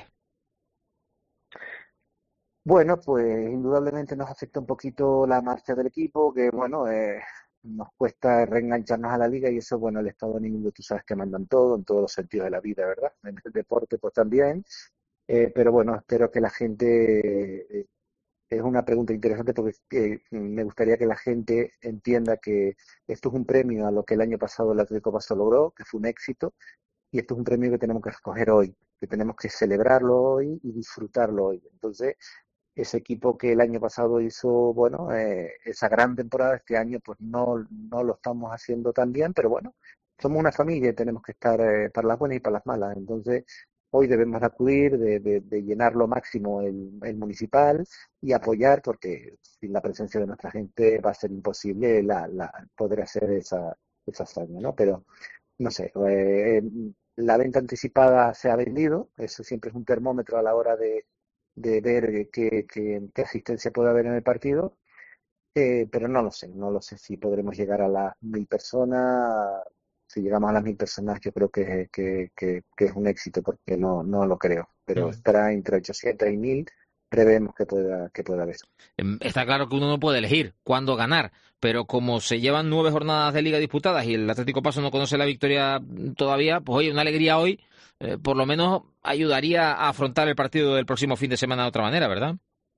Bueno, pues indudablemente nos afecta un poquito la marcha del equipo, que bueno, eh, nos cuesta reengancharnos a la liga y eso, bueno, el estado de ánimo, tú sabes que mandan todo, en todos los sentidos de la vida, ¿verdad? En el deporte, pues también. Eh, pero bueno, espero que la gente, eh, es una pregunta interesante porque eh, me gustaría que la gente entienda que esto es un premio a lo que el año pasado el Atlético Paso logró, que fue un éxito, y esto es un premio que tenemos que recoger hoy, que tenemos que celebrarlo hoy y disfrutarlo hoy. Entonces, ese equipo que el año pasado hizo, bueno, eh, esa gran temporada, este año pues no, no lo estamos haciendo tan bien, pero bueno, somos una familia y tenemos que estar eh, para las buenas y para las malas. Entonces, hoy debemos de acudir, de, de, de llenar lo máximo el, el municipal y apoyar, porque sin la presencia de nuestra gente va a ser imposible la, la, poder hacer esa, esa hazaña, ¿no? Pero, no sé, eh, la venta anticipada se ha vendido, eso siempre es un termómetro a la hora de de ver qué, qué, qué asistencia puede haber en el partido, eh, pero no lo sé, no lo sé si podremos llegar a las mil personas. Si llegamos a las mil personas, yo creo que, que, que, que es un éxito, porque no, no lo creo, pero Mm. estará entre ochocientos y mil, prevemos que pueda, que pueda haber. Em, Está claro que uno no puede elegir cuándo ganar, pero como se llevan nueve jornadas de liga disputadas y el Atlético Paso no conoce la victoria todavía, pues oye, una alegría hoy, eh, por lo menos ayudaría a afrontar el partido del próximo fin de semana de otra manera, ¿verdad?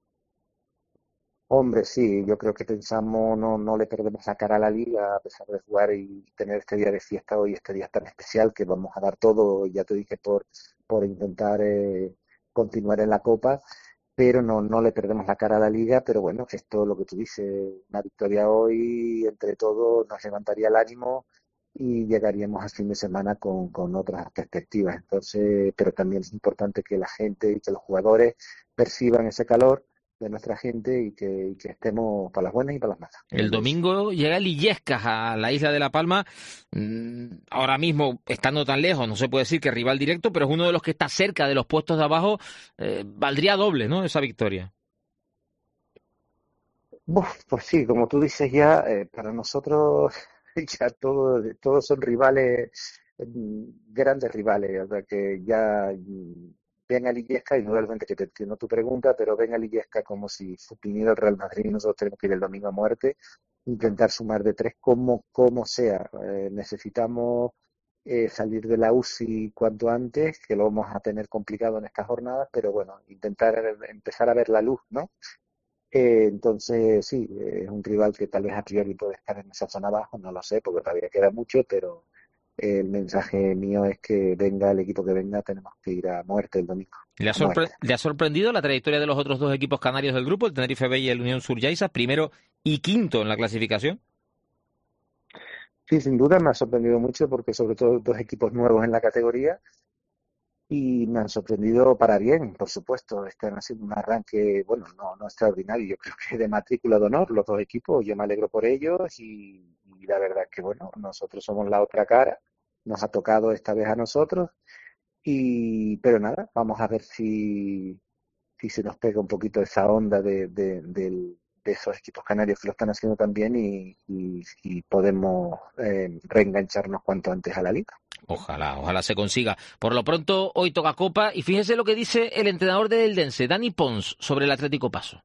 Hombre, sí, yo creo que pensamos, no, no le perdemos la cara a la liga a pesar de jugar y tener este día de fiesta hoy, este día tan especial que vamos a dar todo, ya te dije, por, por intentar eh, continuar en la Copa, pero no, no le perdemos la cara a la liga, pero bueno, esto lo que tú dices, una victoria hoy, entre todos, nos levantaría el ánimo y llegaríamos al fin de semana con, con otras perspectivas. Entonces, pero también es importante que la gente y que los jugadores perciban ese calor de nuestra gente y que, y que estemos para las buenas y para las malas. El domingo llega el Illescas a la isla de La Palma. Mm, Ahora mismo, estando tan lejos, no se puede decir que rival directo, pero es uno de los que está cerca de los puestos de abajo. Eh, valdría doble, ¿no?, esa victoria. Buf, pues sí, como tú dices ya, eh, para nosotros ya todo, todos son rivales, mm, grandes rivales, o sea que ya mm, ven a Illesca, y indudablemente que te entiendo tu pregunta, pero ven a Illesca como si viniera el Real Madrid y nosotros tenemos que ir el domingo a muerte, intentar sumar de tres como, como sea. Eh, necesitamos eh, salir de la U C I cuanto antes, que lo vamos a tener complicado en estas jornadas, pero bueno, intentar empezar a ver la luz, ¿no? Eh, entonces, sí, eh, es un rival que tal vez a priori puede estar en esa zona abajo, no lo sé, porque todavía queda mucho, pero eh, el mensaje mío es que venga el equipo que venga, tenemos que ir a muerte el domingo. ¿Le ha, A sorpre- muerte. ¿Le ha sorprendido la trayectoria de los otros dos equipos canarios del grupo, el Tenerife B y el Unión Suryaisa, primero y quinto en la clasificación? Sí, sin duda me ha sorprendido mucho porque sobre todo dos equipos nuevos en la categoría y me han sorprendido para bien, por supuesto. Están haciendo un arranque, bueno, no, no extraordinario, yo creo que de matrícula de honor los dos equipos, yo me alegro por ellos y, y la verdad que bueno, nosotros somos la otra cara, nos ha tocado esta vez a nosotros y pero nada, vamos a ver si, si se nos pega un poquito esa onda de, de, del- de esos equipos canarios que lo están haciendo tan bien y, y, y podemos eh, reengancharnos cuanto antes a la liga. Ojalá, ojalá se consiga. Por lo pronto, hoy toca Copa y fíjese lo que dice el entrenador del Eldense, Dani Pons, sobre el Atlético Paso.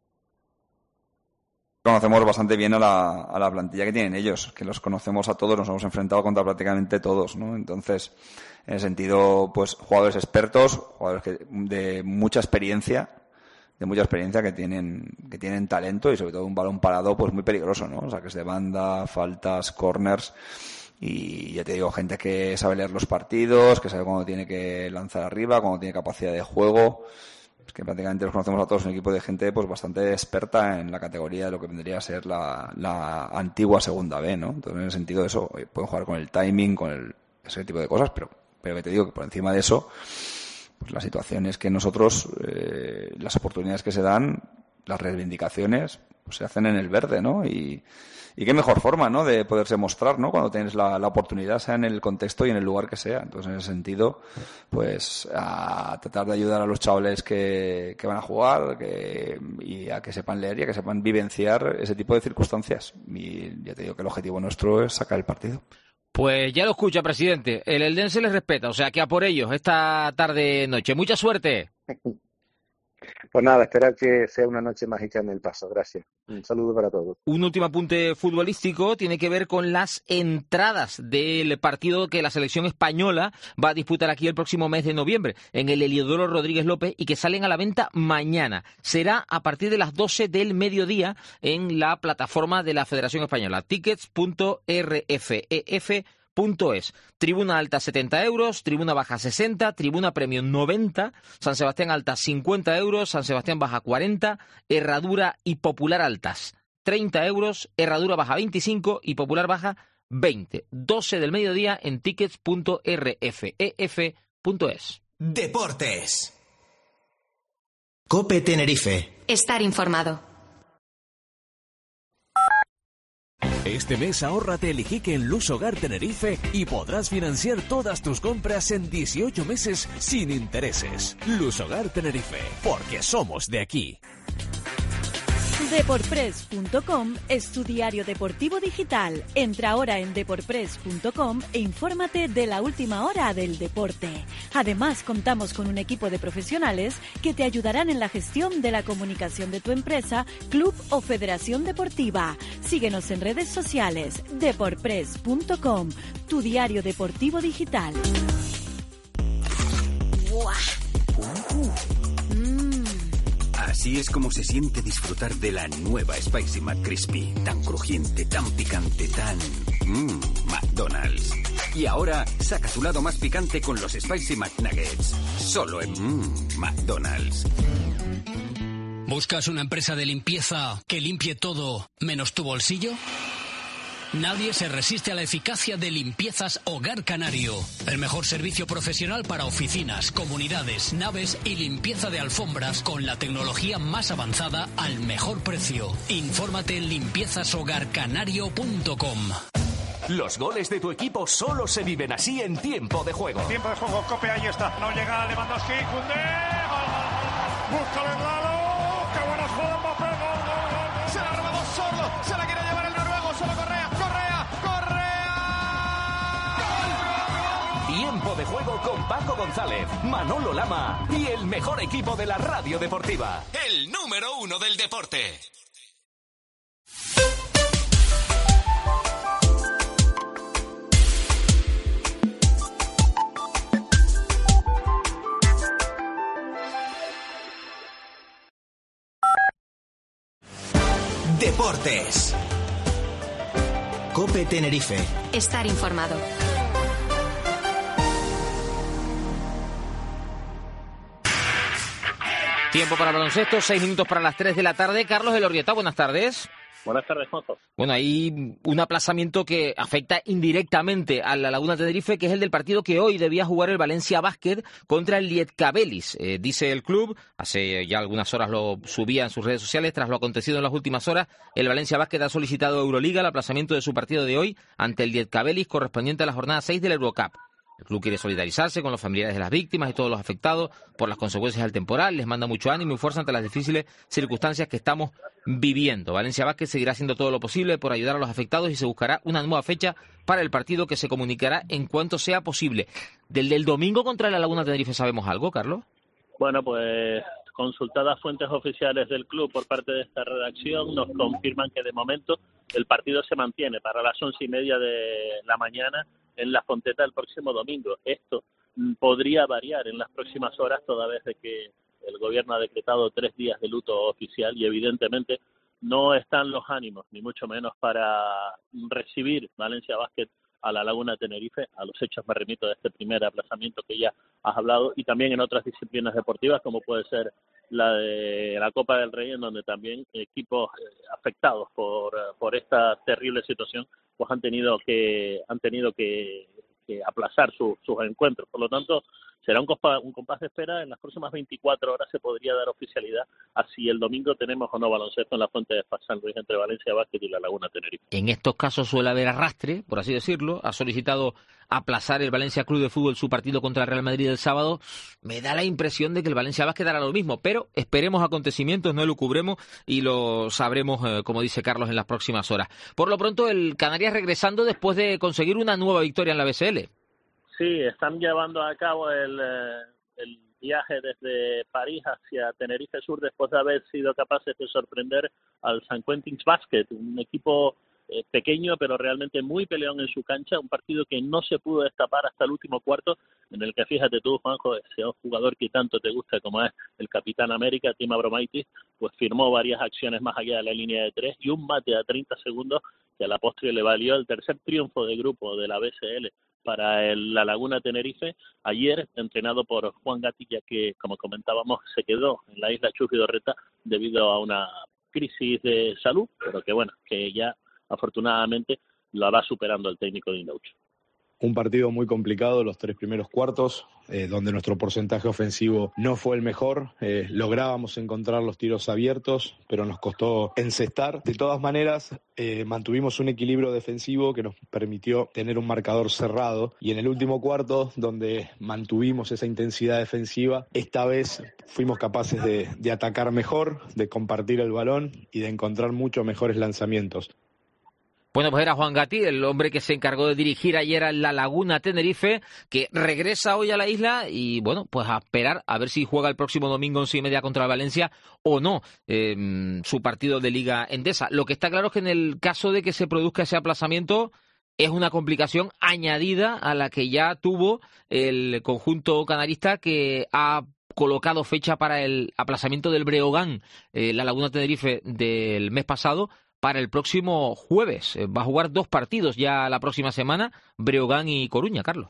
Conocemos bastante bien a la, a la plantilla que tienen ellos, que los conocemos a todos, nos hemos enfrentado contra prácticamente todos, ¿no? Entonces, en el sentido, pues, jugadores expertos, jugadores que, de mucha experiencia, de mucha experiencia que tienen, que tienen talento y sobre todo un balón parado, pues muy peligroso, ¿no? O sea, que es de banda, faltas, corners. Y ya te digo, gente que sabe leer los partidos, que sabe cuándo tiene que lanzar arriba, cuándo tiene capacidad de juego. Es que prácticamente los conocemos a todos, un equipo de gente pues bastante experta en la categoría de lo que vendría a ser la, la antigua segunda B, ¿no? Entonces, en el sentido de eso, pueden jugar con el timing, con el, ese tipo de cosas, pero, pero que te digo que por encima de eso, pues la situación es que nosotros, eh, las oportunidades que se dan, las reivindicaciones, pues se hacen en el verde, ¿no? Y Y qué mejor forma, ¿no?, de poderse mostrar, ¿no?, cuando tienes la, la oportunidad, sea en el contexto y en el lugar que sea. Entonces, en ese sentido, pues a tratar de ayudar a los chavales que, que van a jugar que, y a que sepan leer y a que sepan vivenciar ese tipo de circunstancias. Y ya te digo que el objetivo nuestro es sacar el partido. Pues ya lo escucha, presidente. El Eldense les respeta, o sea que a por ellos esta tarde-noche. ¡Mucha suerte! Pues nada, esperar que sea una noche mágica en el Paso. Gracias. Un saludo para todos. Un último apunte futbolístico tiene que ver con las entradas del partido que la selección española va a disputar aquí el próximo mes de noviembre en el Heliodoro Rodríguez López y que salen a la venta mañana. Será a partir de las doce del mediodía en la plataforma de la Federación Española, tickets punto r f e f punto es. Tribuna alta setenta euros, tribuna baja sesenta, tribuna premium noventa, San Sebastián alta cincuenta euros, San Sebastián baja cuarenta, herradura y popular altas treinta euros, herradura baja veinticinco y popular baja veinte. doce del mediodía en tickets punto r f e f punto es. Deportes. COPE Tenerife. Estar informado. Este mes ahórrate el Iquique en Luz Hogar Tenerife y podrás financiar todas tus compras en dieciocho meses sin intereses. Luz Hogar Tenerife, porque somos de aquí. Deporpress punto com es tu diario deportivo digital. Entra ahora en deporpress punto com e infórmate de la última hora del deporte. Además, contamos con un equipo de profesionales que te ayudarán en la gestión de la comunicación de tu empresa, club o federación deportiva. Síguenos en redes sociales. Deporpress punto com, tu diario deportivo digital. Así es como se siente disfrutar de la nueva Spicy McCrispy. Tan crujiente, tan picante, tan... Mmm, McDonald's. Y ahora, saca tu lado más picante con los Spicy McNuggets. Solo en Mmm, McDonald's. ¿Buscas una empresa de limpieza que limpie todo menos tu bolsillo? Nadie se resiste a la eficacia de Limpiezas Hogar Canario. El mejor servicio profesional para oficinas, comunidades, naves y limpieza de alfombras con la tecnología más avanzada al mejor precio. Infórmate en limpiezas hogar canario punto com. Los goles de tu equipo solo se viven así en tiempo de juego. Tiempo de juego, Cope, ahí está. No llega Lewandowski, Koundé. Gol, gol, gol. Busca el Lalo. Qué buena jugada, Mbappé. Gol, gol, gol. Se la ha robado solo. Se la quiere llevar el noruego. Solo Correa. Correa. Correa. Tiempo de juego con Paco González, Manolo Lama y el mejor equipo de la radio deportiva. El número uno del deporte. Deportes. COPE Tenerife. Estar informado. Tiempo para baloncesto, seis minutos para las tres de la tarde. Carlos Elorrieta, buenas tardes. Buenas tardes, Juanjo. Bueno, hay un aplazamiento que afecta indirectamente a la Laguna Tenerife, que es el del partido que hoy debía jugar el Valencia Basket contra el Lietcabelis. Eh, dice el club, hace ya algunas horas lo subía en sus redes sociales, tras lo acontecido en las últimas horas, el Valencia Basket ha solicitado a Euroliga el aplazamiento de su partido de hoy ante el Lietcabelis correspondiente a la jornada seis del Eurocup. El club quiere solidarizarse con los familiares de las víctimas y todos los afectados por las consecuencias del temporal. Les manda mucho ánimo y fuerza ante las difíciles circunstancias que estamos viviendo. Valencia Basket seguirá haciendo todo lo posible por ayudar a los afectados y se buscará una nueva fecha para el partido que se comunicará en cuanto sea posible. ¿Del del domingo contra la Laguna Tenerife sabemos algo, Carlos? Bueno, pues consultadas fuentes oficiales del club por parte de esta redacción nos confirman que de momento el partido se mantiene para las once y media de la mañana en La Fonteta el próximo domingo. Esto podría variar en las próximas horas toda vez de que el gobierno ha decretado tres días de luto oficial y evidentemente no están los ánimos, ni mucho menos para recibir Valencia Basket a la Laguna Tenerife. A los hechos me remito de este primer aplazamiento que ya has hablado y también en otras disciplinas deportivas como puede ser la de la Copa del Rey, en donde también equipos afectados por, por esta terrible situación pues han tenido que han tenido que, que aplazar su, sus encuentros. Por lo tanto, será un compás, un compás de espera. En las próximas veinticuatro horas se podría dar oficialidad a si el domingo tenemos o no baloncesto en la Fuente de San Luis entre Valencia Basket y la Laguna Tenerife. En estos casos suele haber arrastre, por así decirlo. Ha solicitado aplazar el Valencia Club de Fútbol su partido contra el Real Madrid el sábado. Me da la impresión de que el Valencia Basket hará lo mismo, pero esperemos acontecimientos, no lo cubremos y lo sabremos, eh, como dice Carlos, en las próximas horas. Por lo pronto, el Canarias regresando después de conseguir una nueva victoria en la B S L. Sí, están llevando a cabo el, el viaje desde París hacia Tenerife Sur después de haber sido capaces de sorprender al San Quentin's Basket, un equipo eh, pequeño pero realmente muy peleón en su cancha, un partido que no se pudo destapar hasta el último cuarto, en el que fíjate tú, Juanjo, ese jugador que tanto te gusta como es el Capitán América, Tim Abromaitis, pues firmó varias acciones más allá de la línea de tres y un mate a treinta segundos que a la postre le valió el tercer triunfo de grupo de la B S L para el, la Laguna Tenerife, ayer entrenado por Juan Gatilla, que como comentábamos se quedó en la isla Chufidorreta debido a una crisis de salud, pero que bueno, que ya afortunadamente la va superando el técnico de Indaucho. Un partido muy complicado, los tres primeros cuartos, eh, donde nuestro porcentaje ofensivo no fue el mejor. Eh, lográbamos encontrar los tiros abiertos, pero nos costó encestar. De todas maneras, eh, mantuvimos un equilibrio defensivo que nos permitió tener un marcador cerrado. Y en el último cuarto, donde mantuvimos esa intensidad defensiva, esta vez fuimos capaces de, de atacar mejor, de compartir el balón y de encontrar muchos mejores lanzamientos. Bueno, pues era Juan Gatti, el hombre que se encargó de dirigir ayer a la Laguna Tenerife, que regresa hoy a la isla y, bueno, pues a esperar a ver si juega el próximo domingo once y media contra el Valencia o no eh, su partido de Liga Endesa. Lo que está claro es que en el caso de que se produzca ese aplazamiento es una complicación añadida a la que ya tuvo el conjunto canarista, que ha colocado fecha para el aplazamiento del Breogán, eh, la Laguna Tenerife del mes pasado, para el próximo jueves. Va a jugar dos partidos ya la próxima semana, Breogán y Coruña, Carlos.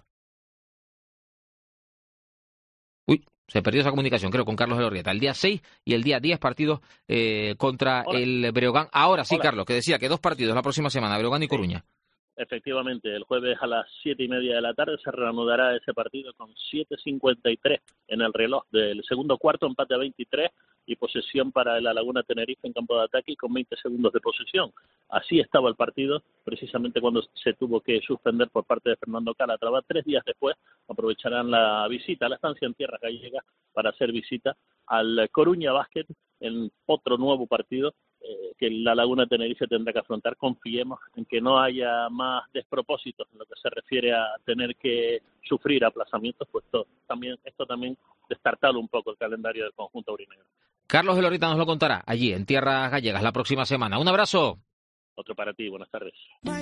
Uy, se perdió esa comunicación, creo, con Carlos Elorrieta. El día seis y el día diez partidos eh, contra Hola. el Breogán. Ahora sí, Hola. Carlos, que decía que dos partidos la próxima semana, Breogán y Coruña. Efectivamente, el jueves a las siete y media de la tarde se reanudará ese partido con siete cincuenta y tres en el reloj del segundo cuarto, empate a veintitrés y posesión para la Laguna Tenerife en campo de ataque y con veinte segundos de posesión. Así estaba el partido, precisamente cuando se tuvo que suspender por parte de Fernando Calatrava. Tres días después aprovecharán la visita a la estancia en tierras gallegas para hacer visita al Coruña Basket en otro nuevo partido eh, que la Laguna Tenerife tendrá que afrontar. Confiemos en que no haya más despropósitos en lo que se refiere a tener que sufrir aplazamientos, pues esto también, esto también destartala un poco el calendario del conjunto aurinegro. Carlos Elorrieta nos lo contará allí en tierras gallegas la próxima semana. Un abrazo. Otro para ti, buenas tardes.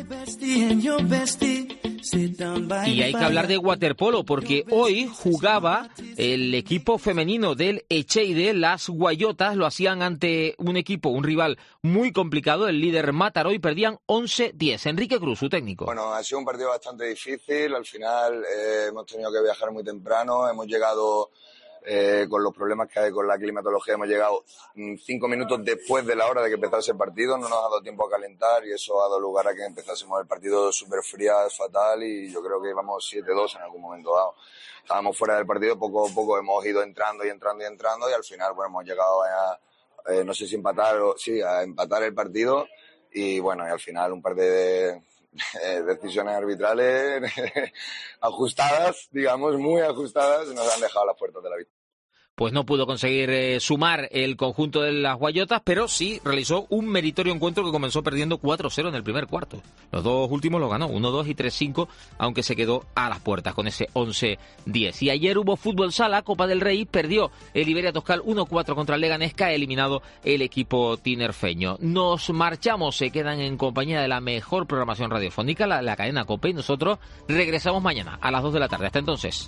Y hay que hablar de waterpolo porque hoy jugaba el equipo femenino del Echeide, las Guayotas. Lo hacían ante un equipo, un rival muy complicado, el líder Mataró, y perdían once diez. Enrique Cruz, su técnico. Bueno, ha sido un partido bastante difícil. Al final eh, hemos tenido que viajar muy temprano. Hemos llegado... Eh, con los problemas que hay con la climatología, hemos llegado mm, cinco minutos después de la hora de que empezase el partido, no nos ha dado tiempo a calentar y eso ha dado lugar a que empezásemos el partido súper frías, fatal, y yo creo que íbamos siete dos en algún momento dado. Estábamos fuera del partido, poco a poco hemos ido entrando y entrando y entrando y al final bueno, hemos llegado a, eh, no sé si empatar o sí, a empatar el partido y bueno, y al final un par de eh, decisiones arbitrales ajustadas, digamos, muy ajustadas, nos han dejado las puertas de la victoria. Pues no pudo conseguir eh, sumar el conjunto de las Guayotas, pero sí realizó un meritorio encuentro que comenzó perdiendo cuatro cero en el primer cuarto. Los dos últimos los ganó, uno dos y tres cinco, aunque se quedó a las puertas con ese once diez. Y ayer hubo fútbol sala, Copa del Rey, perdió el Iberia Toscal uno cuatro contra el Leganés, cae eliminado el equipo tinerfeño. Nos marchamos, se quedan en compañía de la mejor programación radiofónica, la, la cadena COPE, y nosotros regresamos mañana a las dos de la tarde. Hasta entonces.